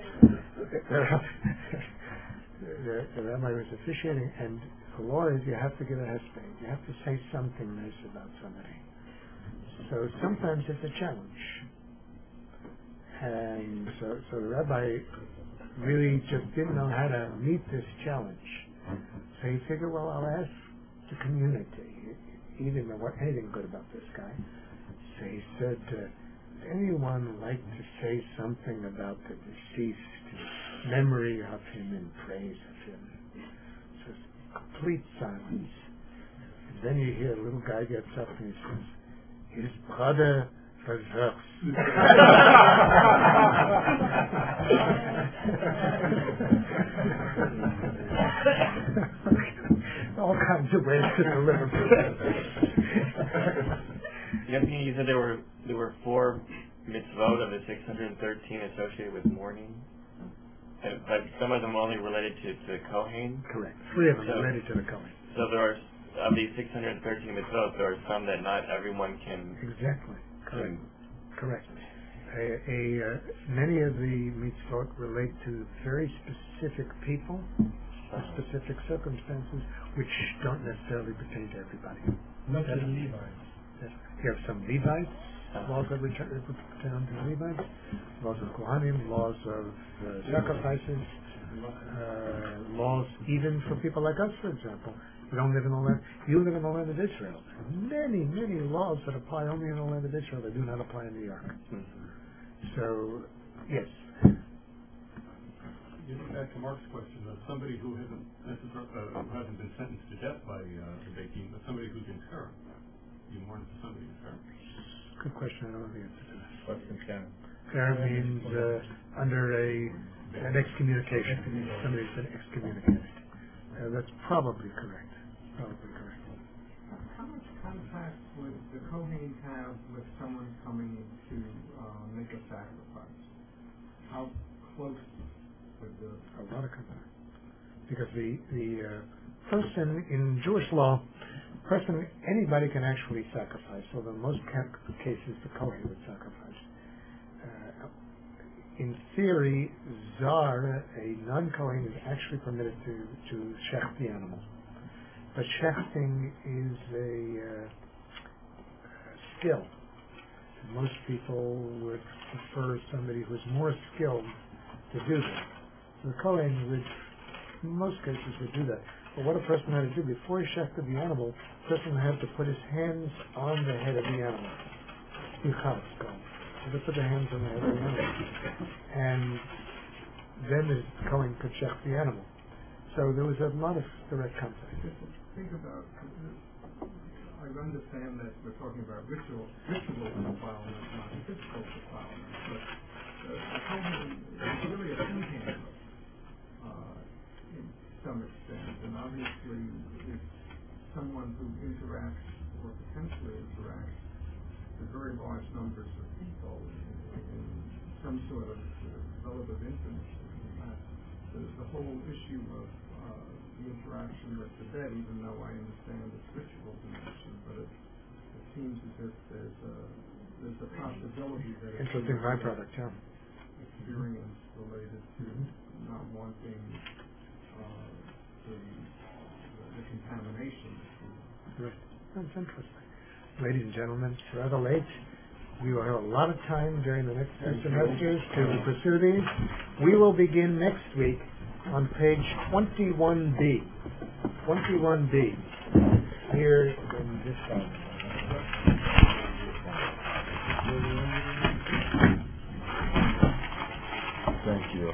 the, the rabbi was officiating, and the law is you have to give a hesped. You have to say something nice about somebody. So sometimes it's a challenge. And so, so the rabbi really just didn't know how to meet this challenge. So he figured, well, I'll ask the community. He didn't know what, anything good about this guy. So he said, uh, does anyone like to say something about the deceased, memory of him and praise of him? So it's complete silence. And then you hear a little guy gets up and he says, his brother reverse. All kinds of ways to deliver. Yeah, you said there were there were four mitzvot of the six hundred thirteen associated with mourning, and, but some of them only related to to Kohen. Correct. Three of them so, related to the Kohen. So there are of these six hundred thirteen mitzvot, there are some that not everyone can. Exactly. Correct. Can, Correct. A, a uh, many of the mitzvot relate to very specific people, uh, specific circumstances, which don't necessarily pertain to everybody. Not to the Levites. You have some Levites, laws that return to the Levites, laws of Kohanim, laws of uh, sacrifices, uh, laws even for people like us, for example. You don't live in the land, you live in the land of Israel. Many, many laws that apply only in the land of Israel that do not apply in New York. So, yes. Getting back to Mark's question, uh, somebody who hasn't necessarily, uh, who hasn't been sentenced to death by uh, the Beit Din, but somebody who's in term, you mourn for somebody in term. Good question. I don't know the answer to that. What's in term? Term means uh, under a an excommunication. Somebody's been excommunicated. Uh, that's probably correct. Probably correct. How much contact would the Kohen have with someone coming to uh, make a sacrifice? How close would the... A lot of contact. Because the, the uh, person in Jewish law, person, anybody can actually sacrifice, although in most ca- cases the Kohen would sacrifice. Uh, in theory, Zar, a non-Kohen, is actually permitted to, to shecht the animal. But shechting is a uh, skill. Most people would prefer somebody who's more skilled to do that. So the Kohen would, in most cases, would do that. But what a person had to do before he shechted the animal, the person had to put his hands on the head of the animal. Yuchatz, go. So they put their hands on the head of the animal. And then the Kohen could shecht the animal. So there was a lot of direct contact. Think about, I understand that we're talking about ritual, ritual defilement, not physical defilement, but uh, the Kohen is really a free handler uh, in some extent, and obviously it's someone who interacts or potentially interacts with very large numbers of people in, in some sort of uh, relative intimacy. Uh, the, the whole issue of the interaction with the dead, even though I understand its ritual dimension, but it, it seems as if there's a there's a possibility that it's interesting byproduct, yeah. Experience related to mm-hmm. not wanting uh, the, the the contamination. Right. That's interesting. Ladies and gentlemen, it's rather late. We will have a lot of time during the next two semesters to pursue these. We will begin next week on page twenty-one B. twenty-one B. Here in this side. Thank you.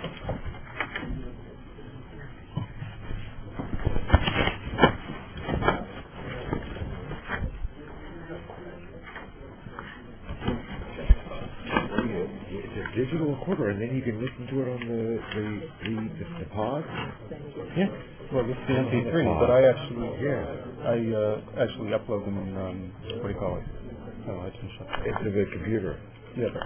It's a digital recorder, and then you can listen to it on the the the, the, the pod. Yeah. Well, this is the M P three, but I actually yeah I uh, actually upload them in um, what do you call it? Oh, iTunes Shop. Into the computer. Yeah.